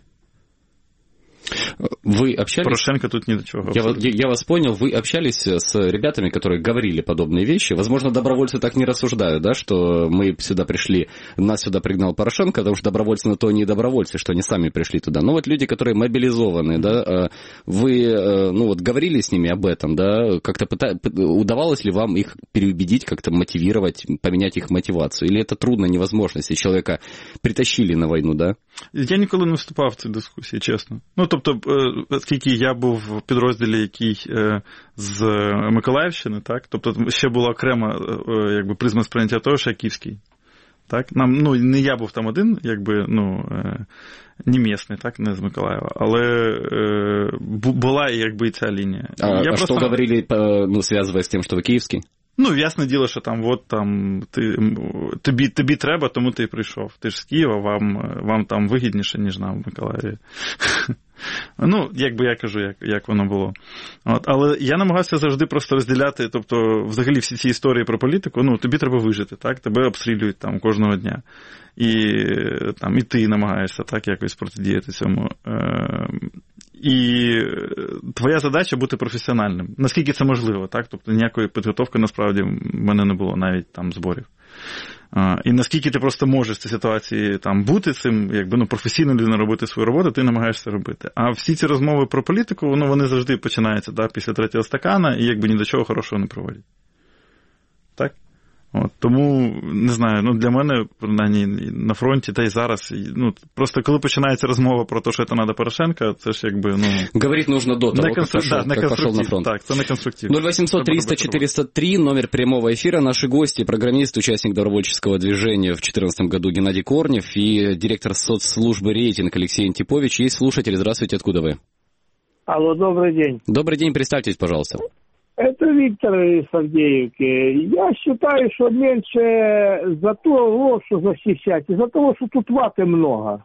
Speaker 2: Вы общались...
Speaker 14: Порошенко тут ни до чего.
Speaker 2: Я, я, я вас понял, вы общались с ребятами, которые говорили подобные вещи. Возможно, добровольцы так не рассуждают, да, что мы сюда пришли, нас сюда пригнал Порошенко, потому что добровольцы на то не добровольцы, что они сами пришли туда. Но вот люди, которые мобилизованы, да, вы, ну вот, говорили с ними об этом, да, как-то пыта... удавалось ли вам их переубедить, как-то мотивировать, поменять их мотивацию? Или это трудно, невозможно, если человека притащили на войну, да?
Speaker 14: Я ніколи не вступав в цю дискусію, чесно. Ну, тобто, оскільки я був в підрозділі, який з Миколаївщини, так, тобто ще була окрема, якби, призма сприйняття того, що я київський. Так, нам, ну, не я був там один, якби, ну, не місний, так, не з Миколаєва, але е, була, якби, і ця лінія.
Speaker 2: А,
Speaker 14: я
Speaker 2: а
Speaker 14: просто...
Speaker 2: що говорили, ну, зв'язуючи з тим, що ви київський?
Speaker 14: Ну, ясне діло, що там, от там, ти, тобі, тобі треба, тому ти і прийшов. Ти ж з Києва, вам, вам там вигідніше, ніж нам в Миколаєві. Ну, якби я кажу, як, як воно було. От, але я намагався завжди просто розділяти, тобто, взагалі всі ці історії про політику, ну, тобі треба вижити, так, тебе обстрілюють там кожного дня. І, там, і ти намагаєшся, так, якось протидіяти цьому. І твоя задача бути професіональним. Наскільки це можливо, так? Тобто ніякої підготовки насправді в мене не було, навіть там зборів. І наскільки ти просто можеш в цій ситуації там бути цим, якби, ну, професійно людина робити свою роботу, ти намагаєшся робити. А всі ці розмови про політику, ну, вони завжди починаються, да, після третього стакана і якби ні до чого хорошого не приводять. Так? От, тому, не знаю, ну, для мене, принаймні, на фронті, та й зараз, ну, просто коли починається розмова про те, що це треба Порошенка, це ж якби, ну...
Speaker 2: Говорить нужно до того, как пошел,
Speaker 14: да,
Speaker 2: как пошел на фронт.
Speaker 14: Так, це не конструктивно.
Speaker 2: ноль восемьсот триста четыреста три, номер прямого эфира. Наши гости, программист, участник добровольческого движения в две тысячи четырнадцатом году Геннадий Корнев и директор соцслужбы «Рейтинг» Алексей Антипович. Есть слушатели, здравствуйте, откуда вы?
Speaker 17: Алло, добрый день.
Speaker 2: Добрый день, представьтесь, пожалуйста.
Speaker 17: Это Виктор из Авдеевки. Я считаю, что меньше за то, что защищать, из-за того, что тут ваты много.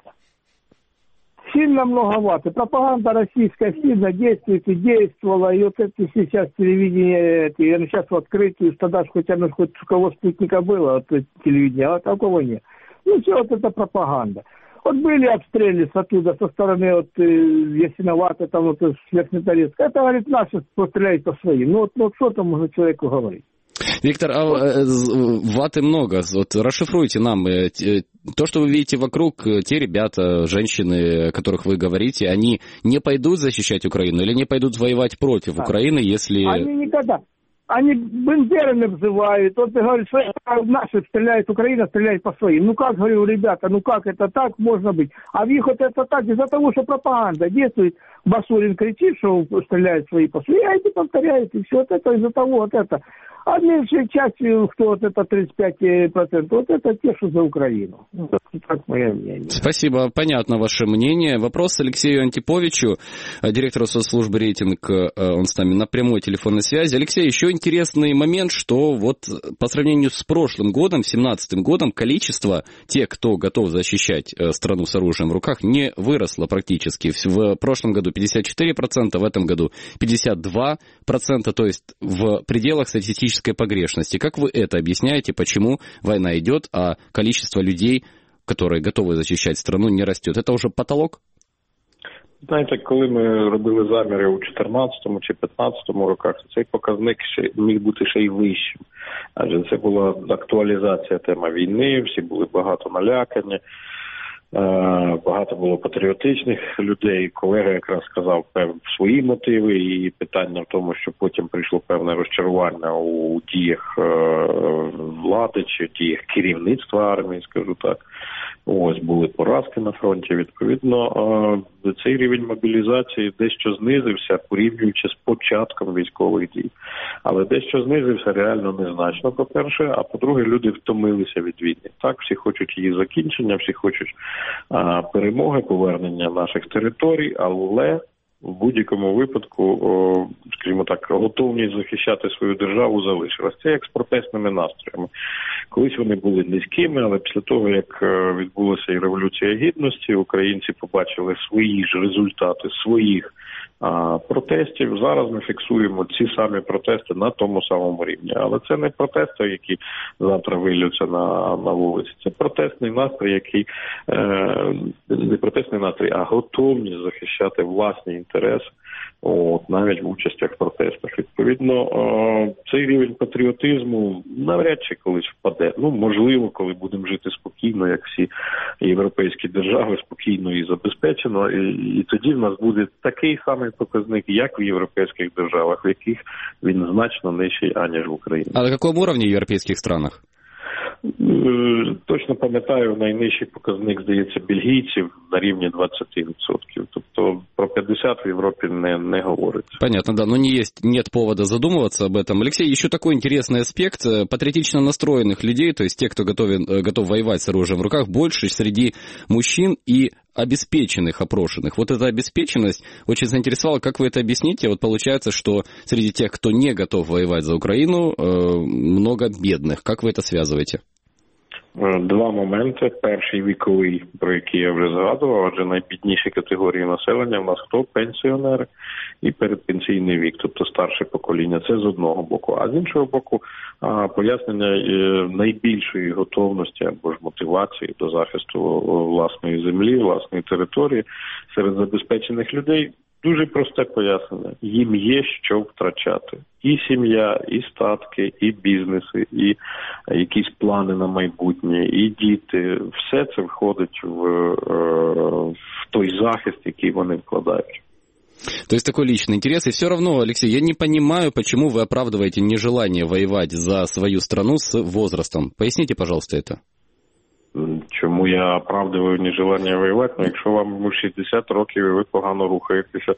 Speaker 17: Сильно много ваты. Пропаганда российская сильно действует и действовала. И вот это сейчас телевидение, это, я сейчас в открытии, тогда хоть, хоть у кого спутника было, вот телевидение, а такого нет. Ну, все, вот это пропаганда. Вот были обстрелы с оттуда, со стороны вот Ясиновата, там вот с Верхнеторецка. Это, говорит, наши постреляют по своим. Ну, вот, ну, вот что там можно человеку говорить?
Speaker 2: Виктор, а ваты много. Вот расшифруйте нам. То, что вы видите вокруг, те ребята, женщины, о которых вы говорите, они не пойдут защищать Украину или не пойдут воевать против а, Украины, если...
Speaker 17: Они никогда. Они бандерами взывают. Вот говорят, что наши стреляют, Украина стреляет по своим. Ну как, говорю, ребята, ну как это так может быть? А в их вот это так из-за того, что пропаганда действует. Басурин кричит, что стреляют свои по своим, а эти повторяют, и все вот это из-за того, вот это. А меньшей частью, кто вот это тридцать пять процентов, вот это те, что за Украину. Так мое мнение.
Speaker 2: Спасибо, понятно ваше мнение. Вопрос Алексею Антиповичу, директору соцслужбы «Рейтинг», он с нами на прямой телефонной связи. Алексей, еще интересный момент, что вот по сравнению с прошлым годом, семнадцатым годом, количество тех, кто готов защищать страну с оружием в руках, не выросло практически. В прошлом году пятьдесят четыре процента, в этом году пятьдесят два процента, то есть в пределах статистической погрешности. Как вы это объясняете, почему война идет, а количество людей, которые готовы защищать страну, не растет? Это уже потолок?
Speaker 12: Знаєте, коли ми робили заміри у чотирнадцятому чи п'ятнадцятому роках, цей показник ще міг бути ще й вищим. Адже це була актуалізація теми війни, всі були багато налякані. Багато було патріотичних людей. Колега якраз сказав певні свої мотиви і питання в тому, що потім прийшло певне розчарування у діях влади чи діях керівництва армії, скажу так. Ось були поразки на фронті. Відповідно, цей рівень мобілізації дещо знизився, порівнюючи з початком військових дій. Але дещо знизився реально незначно, по-перше, а по-друге, люди втомилися від війни. Так, всі хочуть її закінчення, всі хочуть а, перемоги, повернення наших територій, але в будь-якому випадку, о, скажімо так, готовність захищати свою державу залишилась. Це як з протестними настроями. Колись вони були низькими, але після того, як відбулася і Революція Гідності, українці побачили свої ж результати своїх а, протестів. Зараз ми фіксуємо ці самі протести на тому самому рівні. Але це не протести, які завтра вилються на, на вулиці. Це протестний настрій, який е, не протестний настрій, а готовність захищати власні інтереси, от, навіть в участях в протестах. Відповідно, е, цей рівень патріотизму навряд чи колись впаде. Ну, можливо, коли будемо жити спокійно, як всі європейські держави, спокійно і забезпечено, і, і тоді в нас буде такий самий показник, як в європейських державах, в яких він значно нижчий, аніж в Україні.
Speaker 2: А на якому рівні в європейських странах?
Speaker 12: Точно пам'ятаю, найнижчий показник, здається, бельгійців на рівні двадцять відсотків. Тобто про пятьдесят в Европе не, не говорится.
Speaker 2: Понятно, да, но не есть, нет повода задумываться об этом. Алексей, еще такой интересный аспект. Патриотично настроенных людей, то есть тех, кто готовен, готов воевать с оружием в руках, больше среди мужчин и обеспеченных опрошенных. Вот эта обеспеченность очень заинтересовала. Как вы это объясните? Вот получается, что среди тех, кто не готов воевать за Украину, много бедных. Как вы это связываете?
Speaker 12: Два моменти. Перший віковий, про який я вже згадував, адже найбідніші категорії населення в нас хто? Пенсіонери і передпенсійний вік, тобто старше покоління. Це з одного боку. А з іншого боку, пояснення найбільшої готовності або ж мотивації до захисту власної землі, власної території серед забезпечених людей. Дуже просте пояснення. Їм є що втрачати. І сім'я, і статки, і бізнеси, і якісь плани на майбутнє, і діти. Все це входить в, в той захист, який вони вкладають.
Speaker 2: То есть такой личный интерес. И все равно, Алексей, я не понимаю, почему вы оправдываете нежелание воевать за свою страну с возрастом. Поясните, пожалуйста, это.
Speaker 12: Чому? тому я оправдываю нежелання воювати. Ну, якщо вам шістдесят років і ви погано рухаєтеся,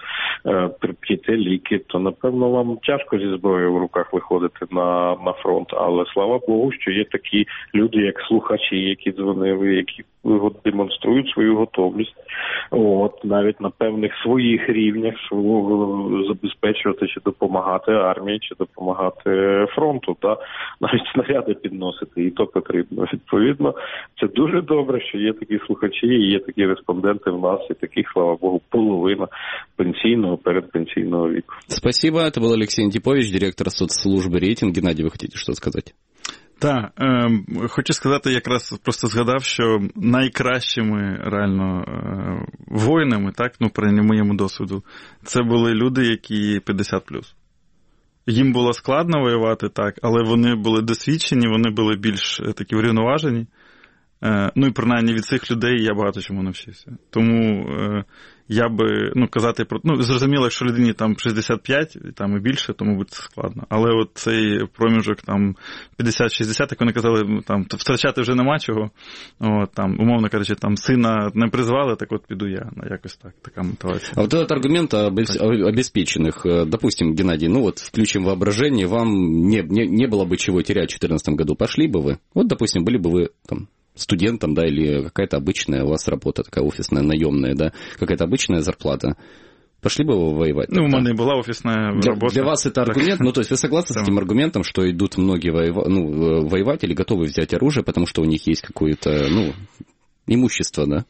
Speaker 12: п'єте ліки, то, напевно, вам тяжко зі зброєю в руках виходити на, на фронт. Але, слава Богу, що є такі люди, як слухачі, які дзвонили, які демонструють свою готовність, от, навіть на певних своїх рівнях забезпечувати чи допомагати армії, чи допомагати фронту, та навіть снаряди підносити, і то потрібно. Відповідно, це дуже добре, що є такі слухачі, і є такі респонденти в нас, і таких, слава Богу, половина пенсійного, передпенсійного віку.
Speaker 2: Спасибо. Это был Алексей Антипович, директор соцслужбы «Рейтинг». Геннадий, вы хотите что сказать?
Speaker 14: Так, е, хочу сказати, якраз просто згадав, що найкращими реально е, воїнами, так, ну, при моєму досвіду, це були люди, які п'ятдесят плюс. Їм було складно воювати, так, але вони були досвідчені, вони були більш такі врівноважені. Е, ну і принаймні від цих людей я багато чому навчився. Тому е, я би, ну, казати про, ну, зрозуміло, якщо людині там шістдесят п'ять там, і більше, то, мабуть, це складно. Але от цей проміжок там п'ятдесят-шістдесят, як вони казали, там, втрачати вже нема чого. От, там, умовно кажучи, там, сина не призвали, так от піду я. Якось так, така мотивація.
Speaker 2: А вот этот аргумент об обеспеченных, допустим, Геннадий, ну вот включим воображение, вам не, не, не было бы чего терять в две тысячи четырнадцатом году, пошли бы вы? Вот, допустим, были бы вы там студентом, да, или какая-то обычная у вас работа, такая офисная, наемная, да, какая-то обычная зарплата. Пошли бы вы воевать?
Speaker 14: Ну, у меня и была офисная
Speaker 2: для,
Speaker 14: работа.
Speaker 2: Для вас это аргумент? Ну, то есть вы согласны с этим аргументом, что идут многие воева- ну, воевать или готовы взять оружие, потому что у них есть какое-то, ну, имущество, да?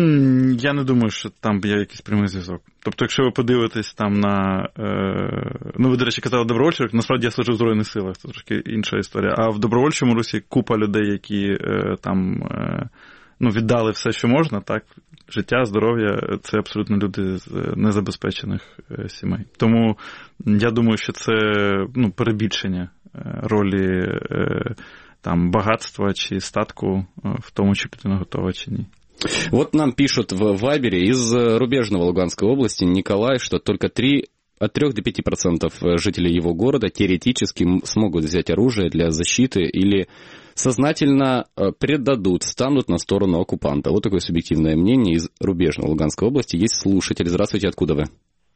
Speaker 14: Я не думаю, що там є якийсь прямий зв'язок. Тобто, якщо ви подивитесь там на... Е... Ну, ви, до речі, казали добровольчий рух, насправді я служу в Збройних силах, це трошки інша історія. А в добровольчому русі купа людей, які е, там е, ну, віддали все, що можна, так, життя, здоров'я, це абсолютно люди з незабезпечених е, сімей. Тому я думаю, що це, ну, перебільшення ролі е, там, багатства чи статку в тому, чи людина готова, чи ні.
Speaker 2: Вот нам пишут в Вайбере из рубежного Луганской области Николай, что только три, от трёх до пяти процентов жителей его города теоретически смогут взять оружие для защиты или сознательно предадут, станут на сторону оккупанта. Вот такое субъективное мнение из рубежной Луганской области. Есть слушатель. Здравствуйте, откуда вы?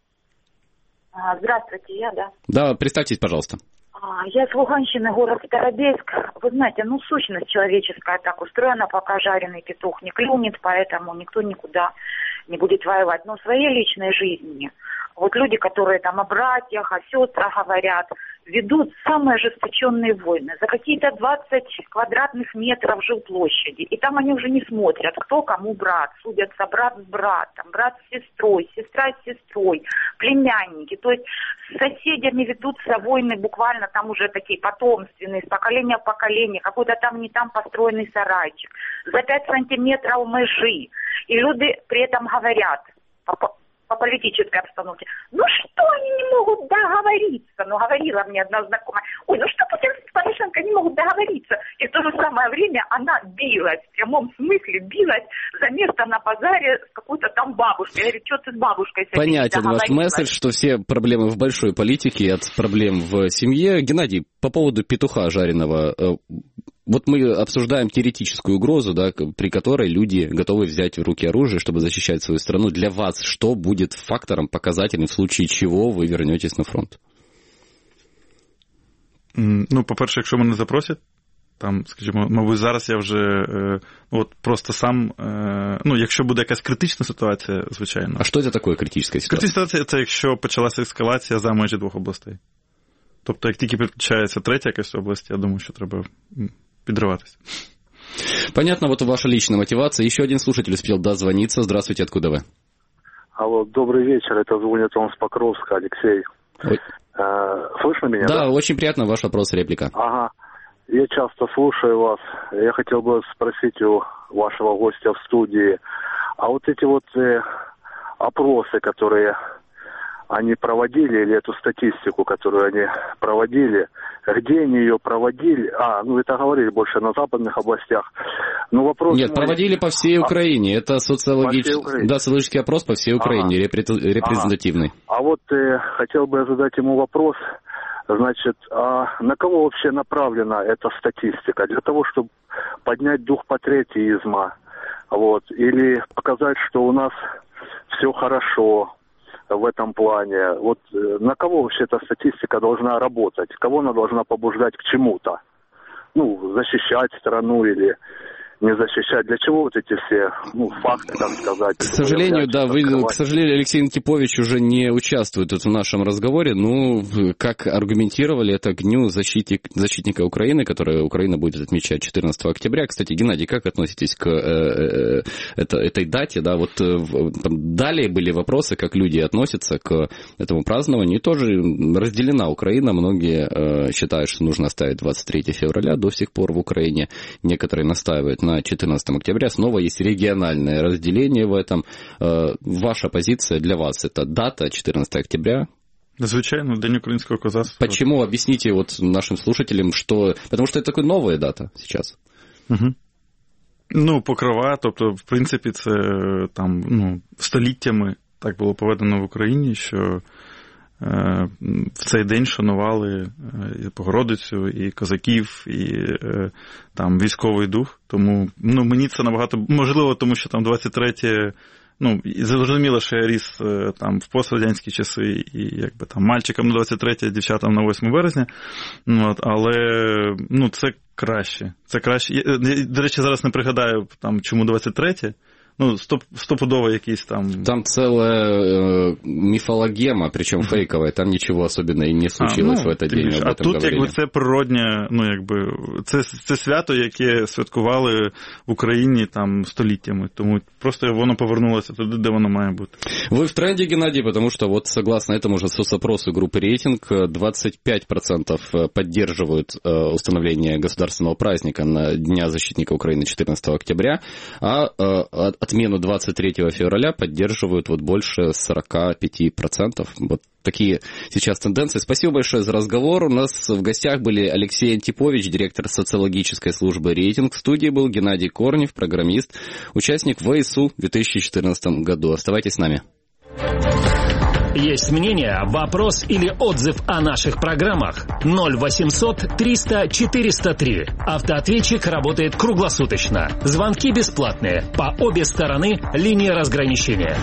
Speaker 18: Здравствуйте, я, да.
Speaker 2: Да, представьтесь, пожалуйста.
Speaker 18: Я с Луганщины, город Старобельск. Вы знаете, ну, сущность человеческая так устроена, пока жареный петух не клюнет, поэтому никто никуда не будет воевать. Но в своей личной жизни, вот люди, которые там о братьях, о сестрах говорят, ведут самые ожесточенные войны за какие-то двадцать квадратных метров жилплощади. И там они уже не смотрят, кто кому брат. Судятся брат с братом, брат с сестрой, сестра с сестрой, племянники. То есть с соседями ведутся войны буквально там уже такие потомственные, с поколения в поколение. Какой-то там не там построенный сарайчик. За пять сантиметров межи. И люди при этом говорят... по политической обстановке. Ну что они не могут договориться? Ну, говорила мне одна знакомая. Ой, ну что Путин с Порошенко не могут договориться? И в то же самое время она билась, в прямом смысле билась за место на базаре с какой-то там бабушкой. Я говорю, что ты с бабушкой?
Speaker 2: Понятен ваш месседж, что все проблемы в большой политике от проблем в семье. Геннадий, по поводу петуха жареного. Вот мы обсуждаем теоретическую угрозу, да, при которой люди готовы взять в руки оружие, чтобы защищать свою страну. Для вас что будет фактором показательным, в случае чего вы вернетесь на фронт?
Speaker 14: Ну, по-перше, якщо мене запросять, там, скажімо, мабуть, зараз я вже е, от просто сам, е, ну, якщо буде якась критична ситуація, звичайно.
Speaker 2: А що це таке критична ситуація?
Speaker 14: Критична ситуація – це якщо почалася ескалація за межі двох областей. Тобто, як тільки підключається третя якась область, я думаю, що треба підриватися.
Speaker 2: Понятно, вот ваша личная мотивация. Еще один слушатель успел дозвониться. Здравствуйте, откуда вы?
Speaker 19: Алло, добрый вечер, это звонит вам с Покровска, Алексей.
Speaker 2: Ой.
Speaker 19: Э, слышно меня?
Speaker 2: Да,
Speaker 19: да,
Speaker 2: очень приятно, ваш вопрос, реплика.
Speaker 19: Ага, я часто слушаю вас. Я хотел бы спросить у вашего гостя в студии, а вот эти вот э, опросы, которые они проводили, или эту статистику, которую они проводили, где они ее проводили? А, ну это говорили больше на западных областях. Но вопрос...
Speaker 2: Нет, мой... проводили по всей Украине. А, это социологический, да, социологический опрос по всей Украине, ага. репрезентативный.
Speaker 19: Ага. А вот э, хотел бы я задать ему вопрос. Значит, а на кого вообще направлена эта статистика? Для того, чтобы поднять дух патриотизма, Вот. Или показать, что у нас все хорошо в этом плане. Вот на кого вообще эта статистика должна работать? Кого она должна побуждать к чему-то? Ну, защищать страну или не защищать. Для чего вот эти все ну, факты, так сказать?
Speaker 2: К сожалению, да, вы, к сожалению, Алексей Антипович уже не участвует в нашем разговоре. Ну, как аргументировали это к дню защитник, защитника Украины, который Украина будет отмечать четырнадцатого октября. Кстати, Геннадий, как относитесь к э, э, это, этой дате? Да, вот э, там далее были вопросы, как люди относятся к этому празднованию. И тоже разделена Украина. Многие э, считают, что нужно оставить двадцать третьего февраля. До сих пор в Украине некоторые настаивают на четырнадцатого октября. Снова есть региональное разделение в этом. Ваша позиция для вас — это дата четырнадцатого октября?
Speaker 14: Звичайно, День українського козацтва.
Speaker 2: Почему? Объясните вот нашим слушателям, что... Потому что это такая новая дата сейчас.
Speaker 14: Угу. Ну, покрова, тобто, в принципі, це там, ну, століттями так було поведено в Україні, що в цей день шанували і Богородицю, і козаків, і там військовий дух. Тому ну, мені це набагато можливо, тому що там двадцять третє, ну, зрозуміло, що я ріс там в пострадянські часи, і якби там мальчикам на двадцять третє, дівчатам на восьме березня. От, але ну, це краще. Це краще. Я, до речі, зараз не пригадаю, там, чому двадцять третє. Ну, стоп, стопудово якийсь там...
Speaker 2: Там целая э, мифологема, причем фейковая, там нічого особенного і не случилось а, ну, в этот день.
Speaker 14: А тут, говорили. Якби, це природне, ну, якби, це, це свято, яке святкували в Україні там століттями, тому просто воно повернулося туди, де воно має бути.
Speaker 2: Вы в тренде, Геннадий, потому что вот согласно этому же соцопросу группы «Рейтинг», двадцать пять процентов поддерживают установление государственного праздника на Дня защитника Украины четырнадцатого октября, а отмену двадцать третьего февраля поддерживают вот больше сорок пять процентов. Вот такие сейчас тенденции. Спасибо большое за разговор. У нас в гостях были Алексей Антипович, директор социологической службы «Рейтинг». В студии был Геннадий Корнев, программист, участник ВСУ в две тысячи четырнадцатом году. Оставайтесь с нами.
Speaker 1: Есть мнение, вопрос или отзыв о наших программах? ноль восемьсот триста четыреста три. Автоответчик работает круглосуточно. Звонки бесплатные. По обе стороны линии разграничения.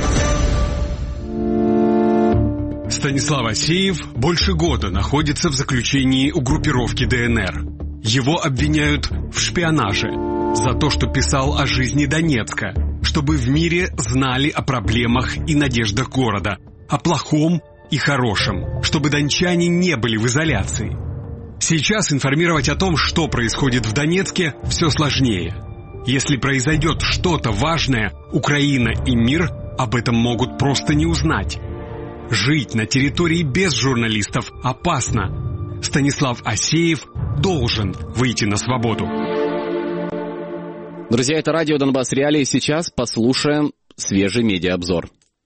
Speaker 20: Станислав Асеев больше года находится в заключении у группировки ДНР. Его обвиняют в шпионаже за то, что писал о жизни Донецка, чтобы в мире знали о проблемах и надеждах города, о плохом и хорошем, чтобы дончане не были в изоляции. Сейчас информировать о том, что происходит в Донецке, все сложнее. Если произойдет что-то важное, Украина и мир об этом могут просто не узнать. Жить на территории без журналистов опасно. Станислав Асеев должен выйти на свободу.
Speaker 2: Друзья, это радио Донбасс Реалии. Сейчас послушаем свежий медиаобзор.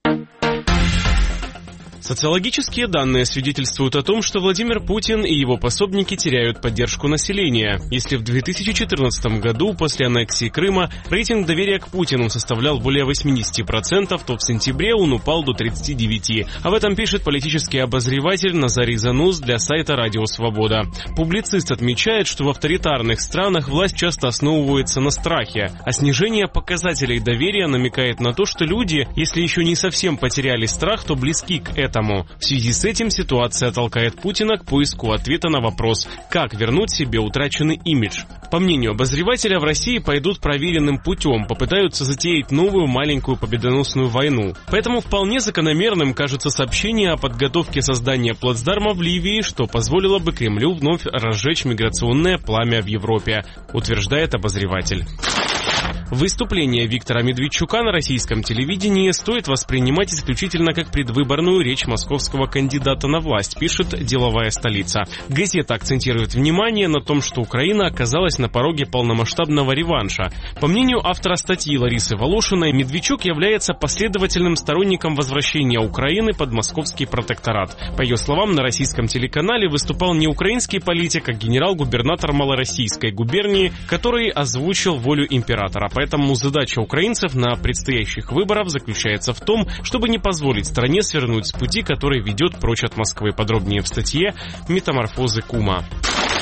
Speaker 4: Социологические данные свидетельствуют о том, что Владимир Путин и его пособники теряют поддержку населения. Если в две тысячи четырнадцатом году, после аннексии Крыма, рейтинг доверия к Путину составлял более восемьдесят процентов, то в сентябре он упал до тридцати девяти процентов. Об этом пишет политический обозреватель Назарий Зануз для сайта «Радио Свобода». Публицист отмечает, что в авторитарных странах власть часто основывается на страхе, а снижение показателей доверия намекает на то, что люди, если еще не совсем потеряли страх, то близки к этому. В связи с этим ситуация толкает Путина к поиску ответа на вопрос, как вернуть себе утраченный имидж. По мнению обозревателя, в России пойдут проверенным путем, попытаются затеять новую маленькую победоносную войну. Поэтому вполне закономерным кажется сообщение о подготовке создания плацдарма в Ливии, что позволило бы Кремлю вновь разжечь миграционное пламя в Европе, утверждает обозреватель. Выступление Виктора Медведчука на российском телевидении стоит воспринимать исключительно как предвыборную речь московского кандидата на власть, пишет «Деловая столица». Газета акцентирует внимание на том, что Украина оказалась на пороге полномасштабного реванша. По мнению автора статьи Ларисы Волошиной, Медведчук является последовательным сторонником возвращения Украины под московский протекторат. По ее словам, на российском телеканале выступал не украинский политик, а генерал-губернатор малороссийской губернии, который озвучил волю императора. Поэтому задача украинцев на предстоящих выборах заключается в том, чтобы не позволить стране свернуть с пути, который ведет прочь от Москвы. Подробнее в статье «Метаморфозы Кума».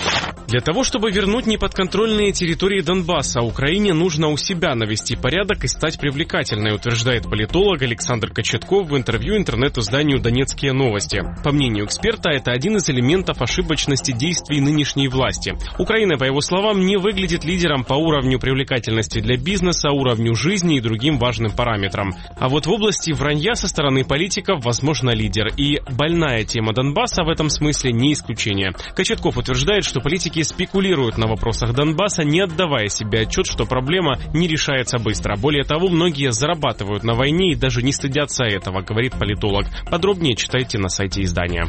Speaker 4: Для того, чтобы вернуть неподконтрольные территории Донбасса, Украине нужно у себя навести порядок и стать привлекательной, утверждает политолог Александр Кочетков в интервью интернет-изданию «Донецкие новости». По мнению эксперта, это один из элементов ошибочности действий нынешней власти. Украина, по его словам, не выглядит лидером по уровню привлекательности для бизнеса, уровню жизни и другим важным параметрам. А вот в области вранья со стороны политиков, возможно, лидер. И больная тема Донбасса в этом смысле не исключение. Кочетков утверждает, что политики спекулируют на вопросах Донбасса, не отдавая себе отчет, что проблема не решается быстро. Более того, многие зарабатывают на войне и даже не стыдятся этого, говорит политолог. Подробнее читайте на сайте издания.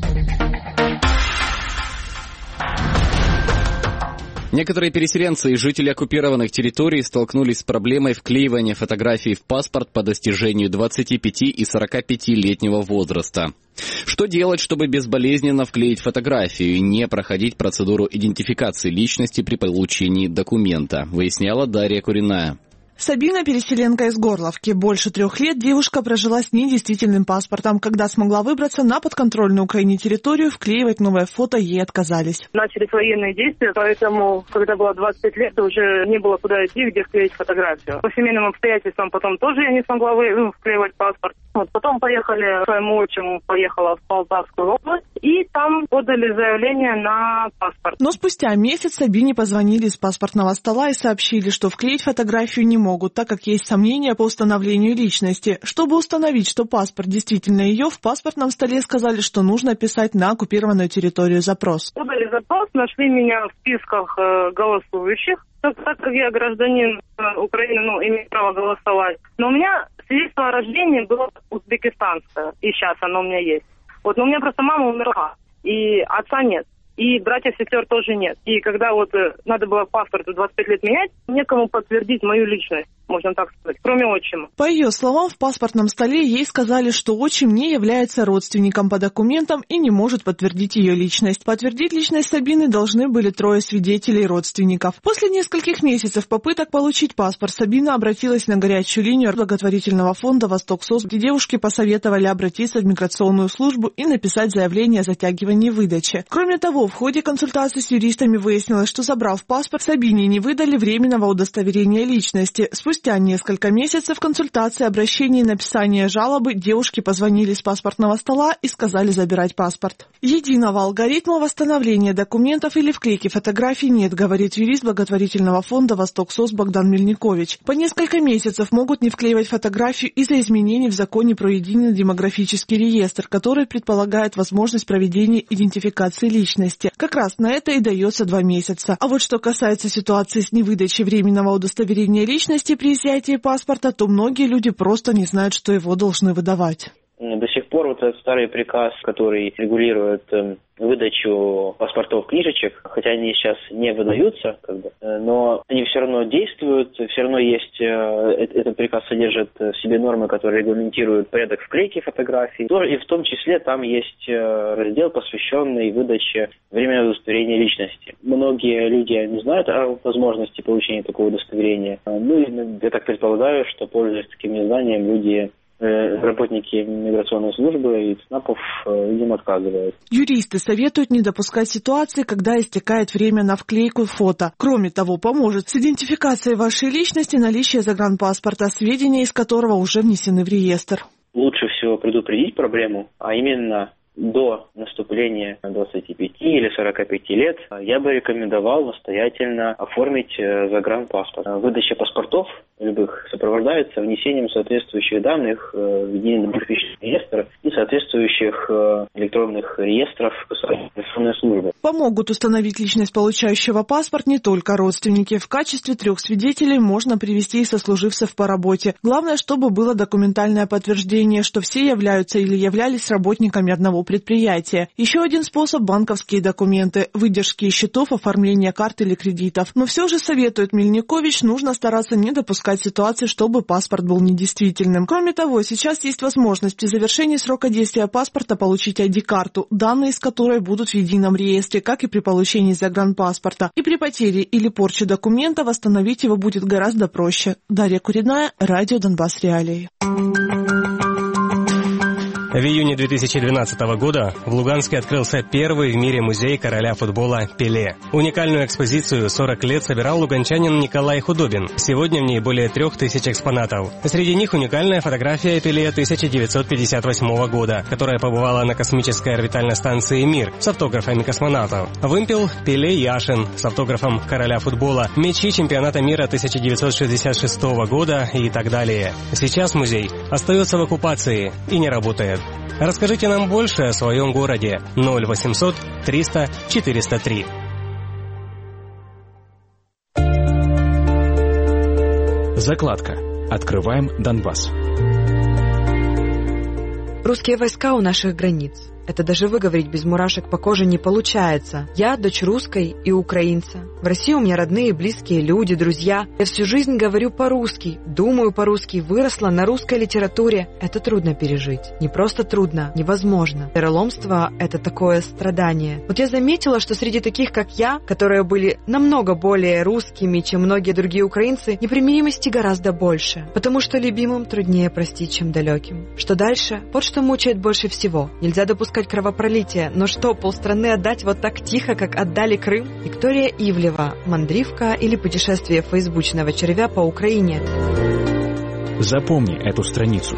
Speaker 2: Некоторые переселенцы и жители оккупированных территорий столкнулись с проблемой вклеивания фотографий в паспорт по достижению двадцати пяти и сорока пятилетнего возраста. Что делать, чтобы безболезненно вклеить фотографию и не проходить процедуру идентификации личности при получении документа, выясняла Дарья Куриная.
Speaker 21: Сабина – переселенка из Горловки. Больше трех лет девушка прожила с недействительным паспортом. Когда смогла выбраться на подконтрольную Украине территорию, вклеивать новое фото ей отказались.
Speaker 22: Начались военные действия, поэтому, когда было двадцать пять лет, уже не было куда идти, где вклеить фотографию. По семейным обстоятельствам потом тоже я не смогла вклеивать паспорт. Вот, потом поехали, своему отчиму поехала в Полтавскую область, и там подали заявление на паспорт.
Speaker 21: Но спустя месяц Сабине позвонили с паспортного стола и сообщили, что вклеить фотографию не могут, так как есть сомнения по установлению личности. Чтобы установить, что паспорт действительно ее, в паспортном столе сказали, что нужно писать на оккупированную территорию запрос.
Speaker 22: Подали запрос, нашли меня в списках э, голосующих, так, так как я гражданин э, Украины, ну, имею право голосовать. Но у меня свидетельство о рождении было узбекистанское, и сейчас оно у меня есть. Вот, но у меня просто мама умерла, и отца нет. И братьев, сестер тоже нет. И когда вот э, надо было паспорт в двадцать пять лет менять, некому подтвердить мою личность, можно так сказать, кроме отчима.
Speaker 21: По ее словам, в паспортном столе ей сказали, что отчим не является родственником по документам и не может подтвердить ее личность. Подтвердить личность Сабины должны были трое свидетелей и родственников. После нескольких месяцев попыток получить паспорт, Сабина обратилась на горячую линию благотворительного фонда «Восток-СОС», где девушке посоветовали обратиться в миграционную службу и написать заявление о затягивании выдачи. Кроме того, в ходе консультации с юристами выяснилось, что, забрав паспорт, Сабине не выдали временного удостоверения личности. Спустя несколько месяцев консультации, обращений и написания жалобы девушке позвонили с паспортного стола и сказали забирать паспорт. Единого алгоритма восстановления документов или вклейки фотографий нет, говорит юрист благотворительного фонда «Восток-СОС» Богдан Мельникович. По несколько месяцев могут не вклеивать фотографию из-за изменений в законе про единый демографический реестр, который предполагает возможность проведения идентификации личности. Как раз на это и дается два месяца. А вот что касается ситуации с невыдачей временного удостоверения личности при изъятии паспорта, то многие люди просто не знают, что его должны выдавать.
Speaker 23: До сих пор вот этот старый приказ, который регулирует э, выдачу паспортов, книжечек, хотя они сейчас не выдаются, как бы, э, но они все равно действуют, все равно есть, э, этот приказ содержит в себе нормы, которые регламентируют порядок вклейки фотографий, и в том числе там есть э, раздел, посвященный выдаче временного удостоверения личности. Многие люди не знают о возможности получения такого удостоверения, ну и я так предполагаю, что, пользуясь таким незнанием, люди работники миграционной службы и ЦНАПов, видимо, отказывают.
Speaker 21: Юристы советуют не допускать ситуации, когда истекает время на вклейку фото. Кроме того, поможет с идентификацией вашей личности наличие загранпаспорта, сведения из которого уже внесены в реестр.
Speaker 23: Лучше всего предупредить проблему, а именно до наступления двадцати пяти или сорока пяти лет я бы рекомендовал настоятельно оформить загранпаспорт. Выдача паспортов любых сопровождается внесением соответствующих данных в единый демографический реестр и соответствующих электронных реестров государственной службы.
Speaker 21: Помогут установить личность получающего паспорт не только родственники. В качестве трех свидетелей можно привести и сослуживцев по работе. Главное, чтобы было документальное подтверждение, что все являются или являлись работниками одного предприятия. Еще один способ – банковские документы, выдержки из счетов, оформление карт или кредитов. Но все же, советует Мельникович, нужно стараться не допускать ситуации, чтобы паспорт был недействительным. Кроме того, сейчас есть возможность при завершении срока действия паспорта получить ай ди-карту, данные из которой будут в едином реестре, как и при получении загранпаспорта. И при потере или порче документа восстановить его будет гораздо проще. Дарья Куриная, радио «Донбасс Реалии».
Speaker 5: В июне две тысячи двенадцатого года в Луганске открылся первый в мире музей короля футбола Пеле. Уникальную экспозицию сорок лет собирал луганчанин Николай Худобин. Сегодня в ней более трех тысяч экспонатов. Среди них уникальная фотография Пеле тысяча девятьсот пятьдесят восьмого года, которая побывала на космической орбитальной станции «Мир» с автографами космонавтов. Вымпел Пеле Яшин с автографом короля футбола, мячи чемпионата мира тысяча девятьсот шестьдесят шестого года и так далее. Сейчас музей остается в оккупации и не работает. Расскажите нам больше о своем городе. ноль восемьсот триста четыреста три.
Speaker 6: Закладка. Открываем Донбасс.
Speaker 8: Русские войска у наших границ. Это даже выговорить без мурашек по коже не получается. Я дочь русской и украинца. В России у меня родные и близкие люди, друзья. Я всю жизнь говорю по-русски, думаю по-русски, выросла на русской литературе. Это трудно пережить. Не просто трудно, невозможно. Вероломство – это такое страдание. Вот я заметила, что среди таких, как я, которые были намного более русскими, чем многие другие украинцы, непримиримости гораздо больше. Потому что любимым труднее простить, чем далеким. Что дальше? Вот что мучает больше всего. Нельзя допускать кровопролитие, но что, полстраны отдать вот так тихо, как отдали Крым? Виктория Ивлева, мандрівка или путешествие фейсбучного червя по Украине.
Speaker 6: Запомни эту страницу.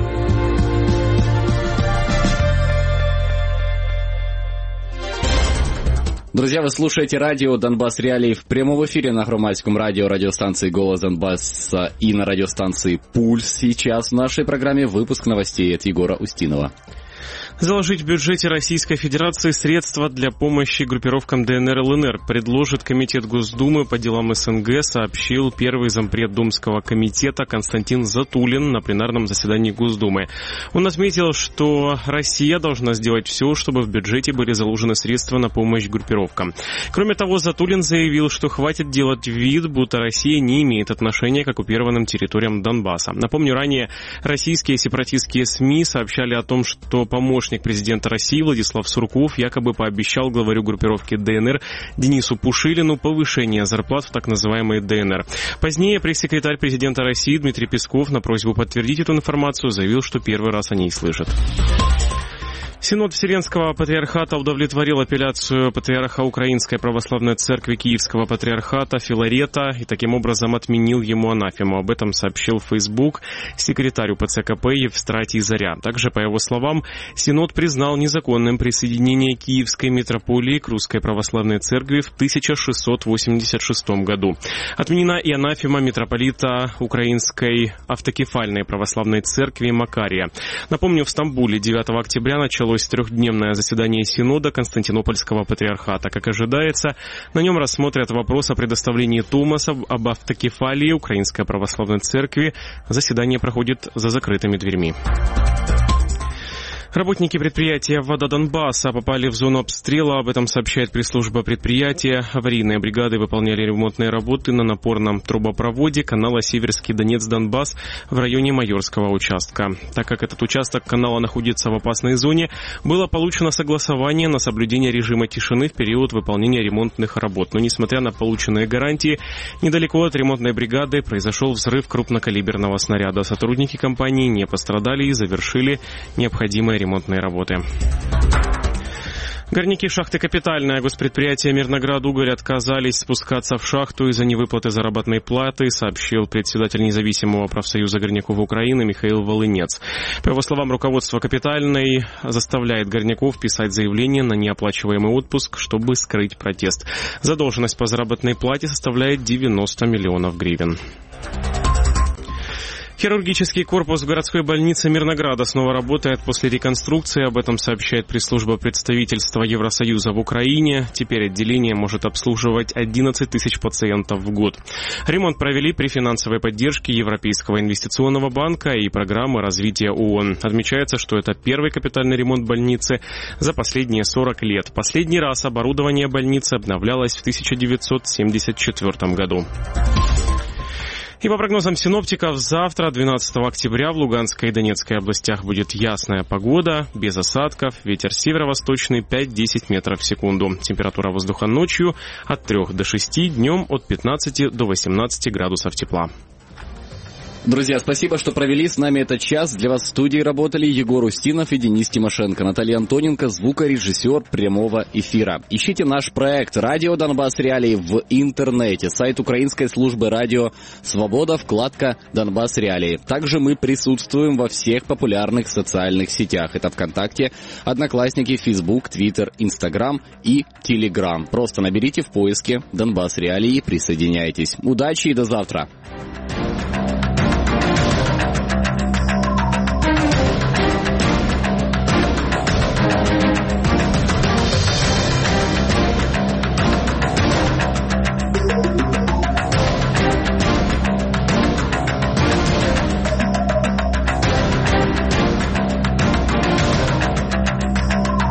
Speaker 2: Друзья, вы слушаете радио «Донбасс Реалии» в прямом эфире на громадском радио, радиостанции «Голос Донбасса» и на радиостанции «Пульс». Сейчас в нашей программе выпуск новостей от Егора Устинова.
Speaker 4: Заложить в бюджете Российской Федерации средства для помощи группировкам ДНР ЛНР предложит Комитет Госдумы по делам СНГ, сообщил первый зампред Думского комитета Константин Затулин на пленарном заседании Госдумы. Он отметил, что Россия должна сделать все, чтобы в бюджете были заложены средства на помощь группировкам. Кроме того, Затулин заявил, что хватит делать вид, будто Россия не имеет отношения к оккупированным территориям Донбасса. Напомню, ранее российские сепаратистские СМИ сообщали о том, что помощник президента России Владислав Сурков якобы пообещал главарю группировки ДНР Денису Пушилину повышение зарплат в так называемой ДНР. Позднее пресс-секретарь президента России Дмитрий Песков на просьбу подтвердить эту информацию заявил, что первый раз о ней слышит. Синод Вселенского Патриархата удовлетворил апелляцию патриарха Украинской Православной Церкви Киевского Патриархата Филарета и таким образом отменил ему анафему. Об этом сообщил в Facebook секретарь УПЦ-КП Евстратий Заря. Также, по его словам, Синод признал незаконным присоединение Киевской митрополии к Русской Православной Церкви в тысяча шестьсот восемьдесят шестом году. Отменена и анафема митрополита Украинской автокефальной православной церкви Макария. Напомню, в Стамбуле девятого октября началось трехдневное заседание Синода Константинопольского Патриархата. Как ожидается, на нем рассмотрят вопрос о предоставлении Томаса об автокефалии Украинской Православной Церкви. Заседание проходит за закрытыми дверьми. Работники предприятия «Вода Донбасса» попали в зону обстрела. Об этом сообщает пресс-служба предприятия. Аварийные бригады выполняли ремонтные работы на напорном трубопроводе канала Северский Донец-Донбасс в районе Майорского участка. Так как этот участок канала находится в опасной зоне, было получено согласование на соблюдение режима тишины в период выполнения ремонтных работ. Но, несмотря на полученные гарантии, недалеко от ремонтной бригады произошел взрыв крупнокалиберного снаряда. Сотрудники компании не пострадали и завершили необходимые ремонтные работы. Горняки шахты «Капитальная» госпредприятия «Мирноград-Уголь» отказались спускаться в шахту из-за невыплаты заработной платы, сообщил председатель независимого профсоюза горняков Украины Михаил Волынец. По его словам, руководство «Капитальной» заставляет горняков писать заявление на неоплачиваемый отпуск, чтобы скрыть протест. Задолженность по заработной плате составляет девяносто миллионов гривен. Хирургический корпус в городской больнице Мирнограда снова работает после реконструкции. Об этом сообщает пресс-служба представительства Евросоюза в Украине. Теперь отделение может обслуживать одиннадцать тысяч пациентов в год. Ремонт провели при финансовой поддержке Европейского инвестиционного банка и программы развития ООН. Отмечается, что это первый капитальный ремонт больницы за последние сорок лет. Последний раз оборудование больницы обновлялось в тысяча девятьсот семьдесят четвёртом году. И по прогнозам синоптиков, завтра, двенадцатого октября, в Луганской и Донецкой областях будет ясная погода, без осадков, ветер северо-восточный пять-десять метров в секунду. Температура воздуха ночью от трёх до шести, днем от пятнадцати до восемнадцати градусов тепла.
Speaker 2: Друзья, спасибо, что провели с нами этот час. Для вас в студии работали Егор Устинов и Денис Тимошенко. Наталья Антоненко, звукорежиссер прямого эфира. Ищите наш проект «Радио Донбасс Реалии» в интернете. Сайт украинской службы радио «Свобода», вкладка «Донбасс Реалии». Также мы присутствуем во всех популярных социальных сетях. Это ВКонтакте, Одноклассники, Фейсбук, Твиттер, Инстаграм и Телеграм. Просто наберите в поиске «Донбасс Реалии» и присоединяйтесь. Удачи и до завтра.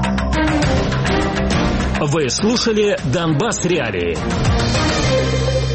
Speaker 1: Вы слушали «Донбасс Реалии».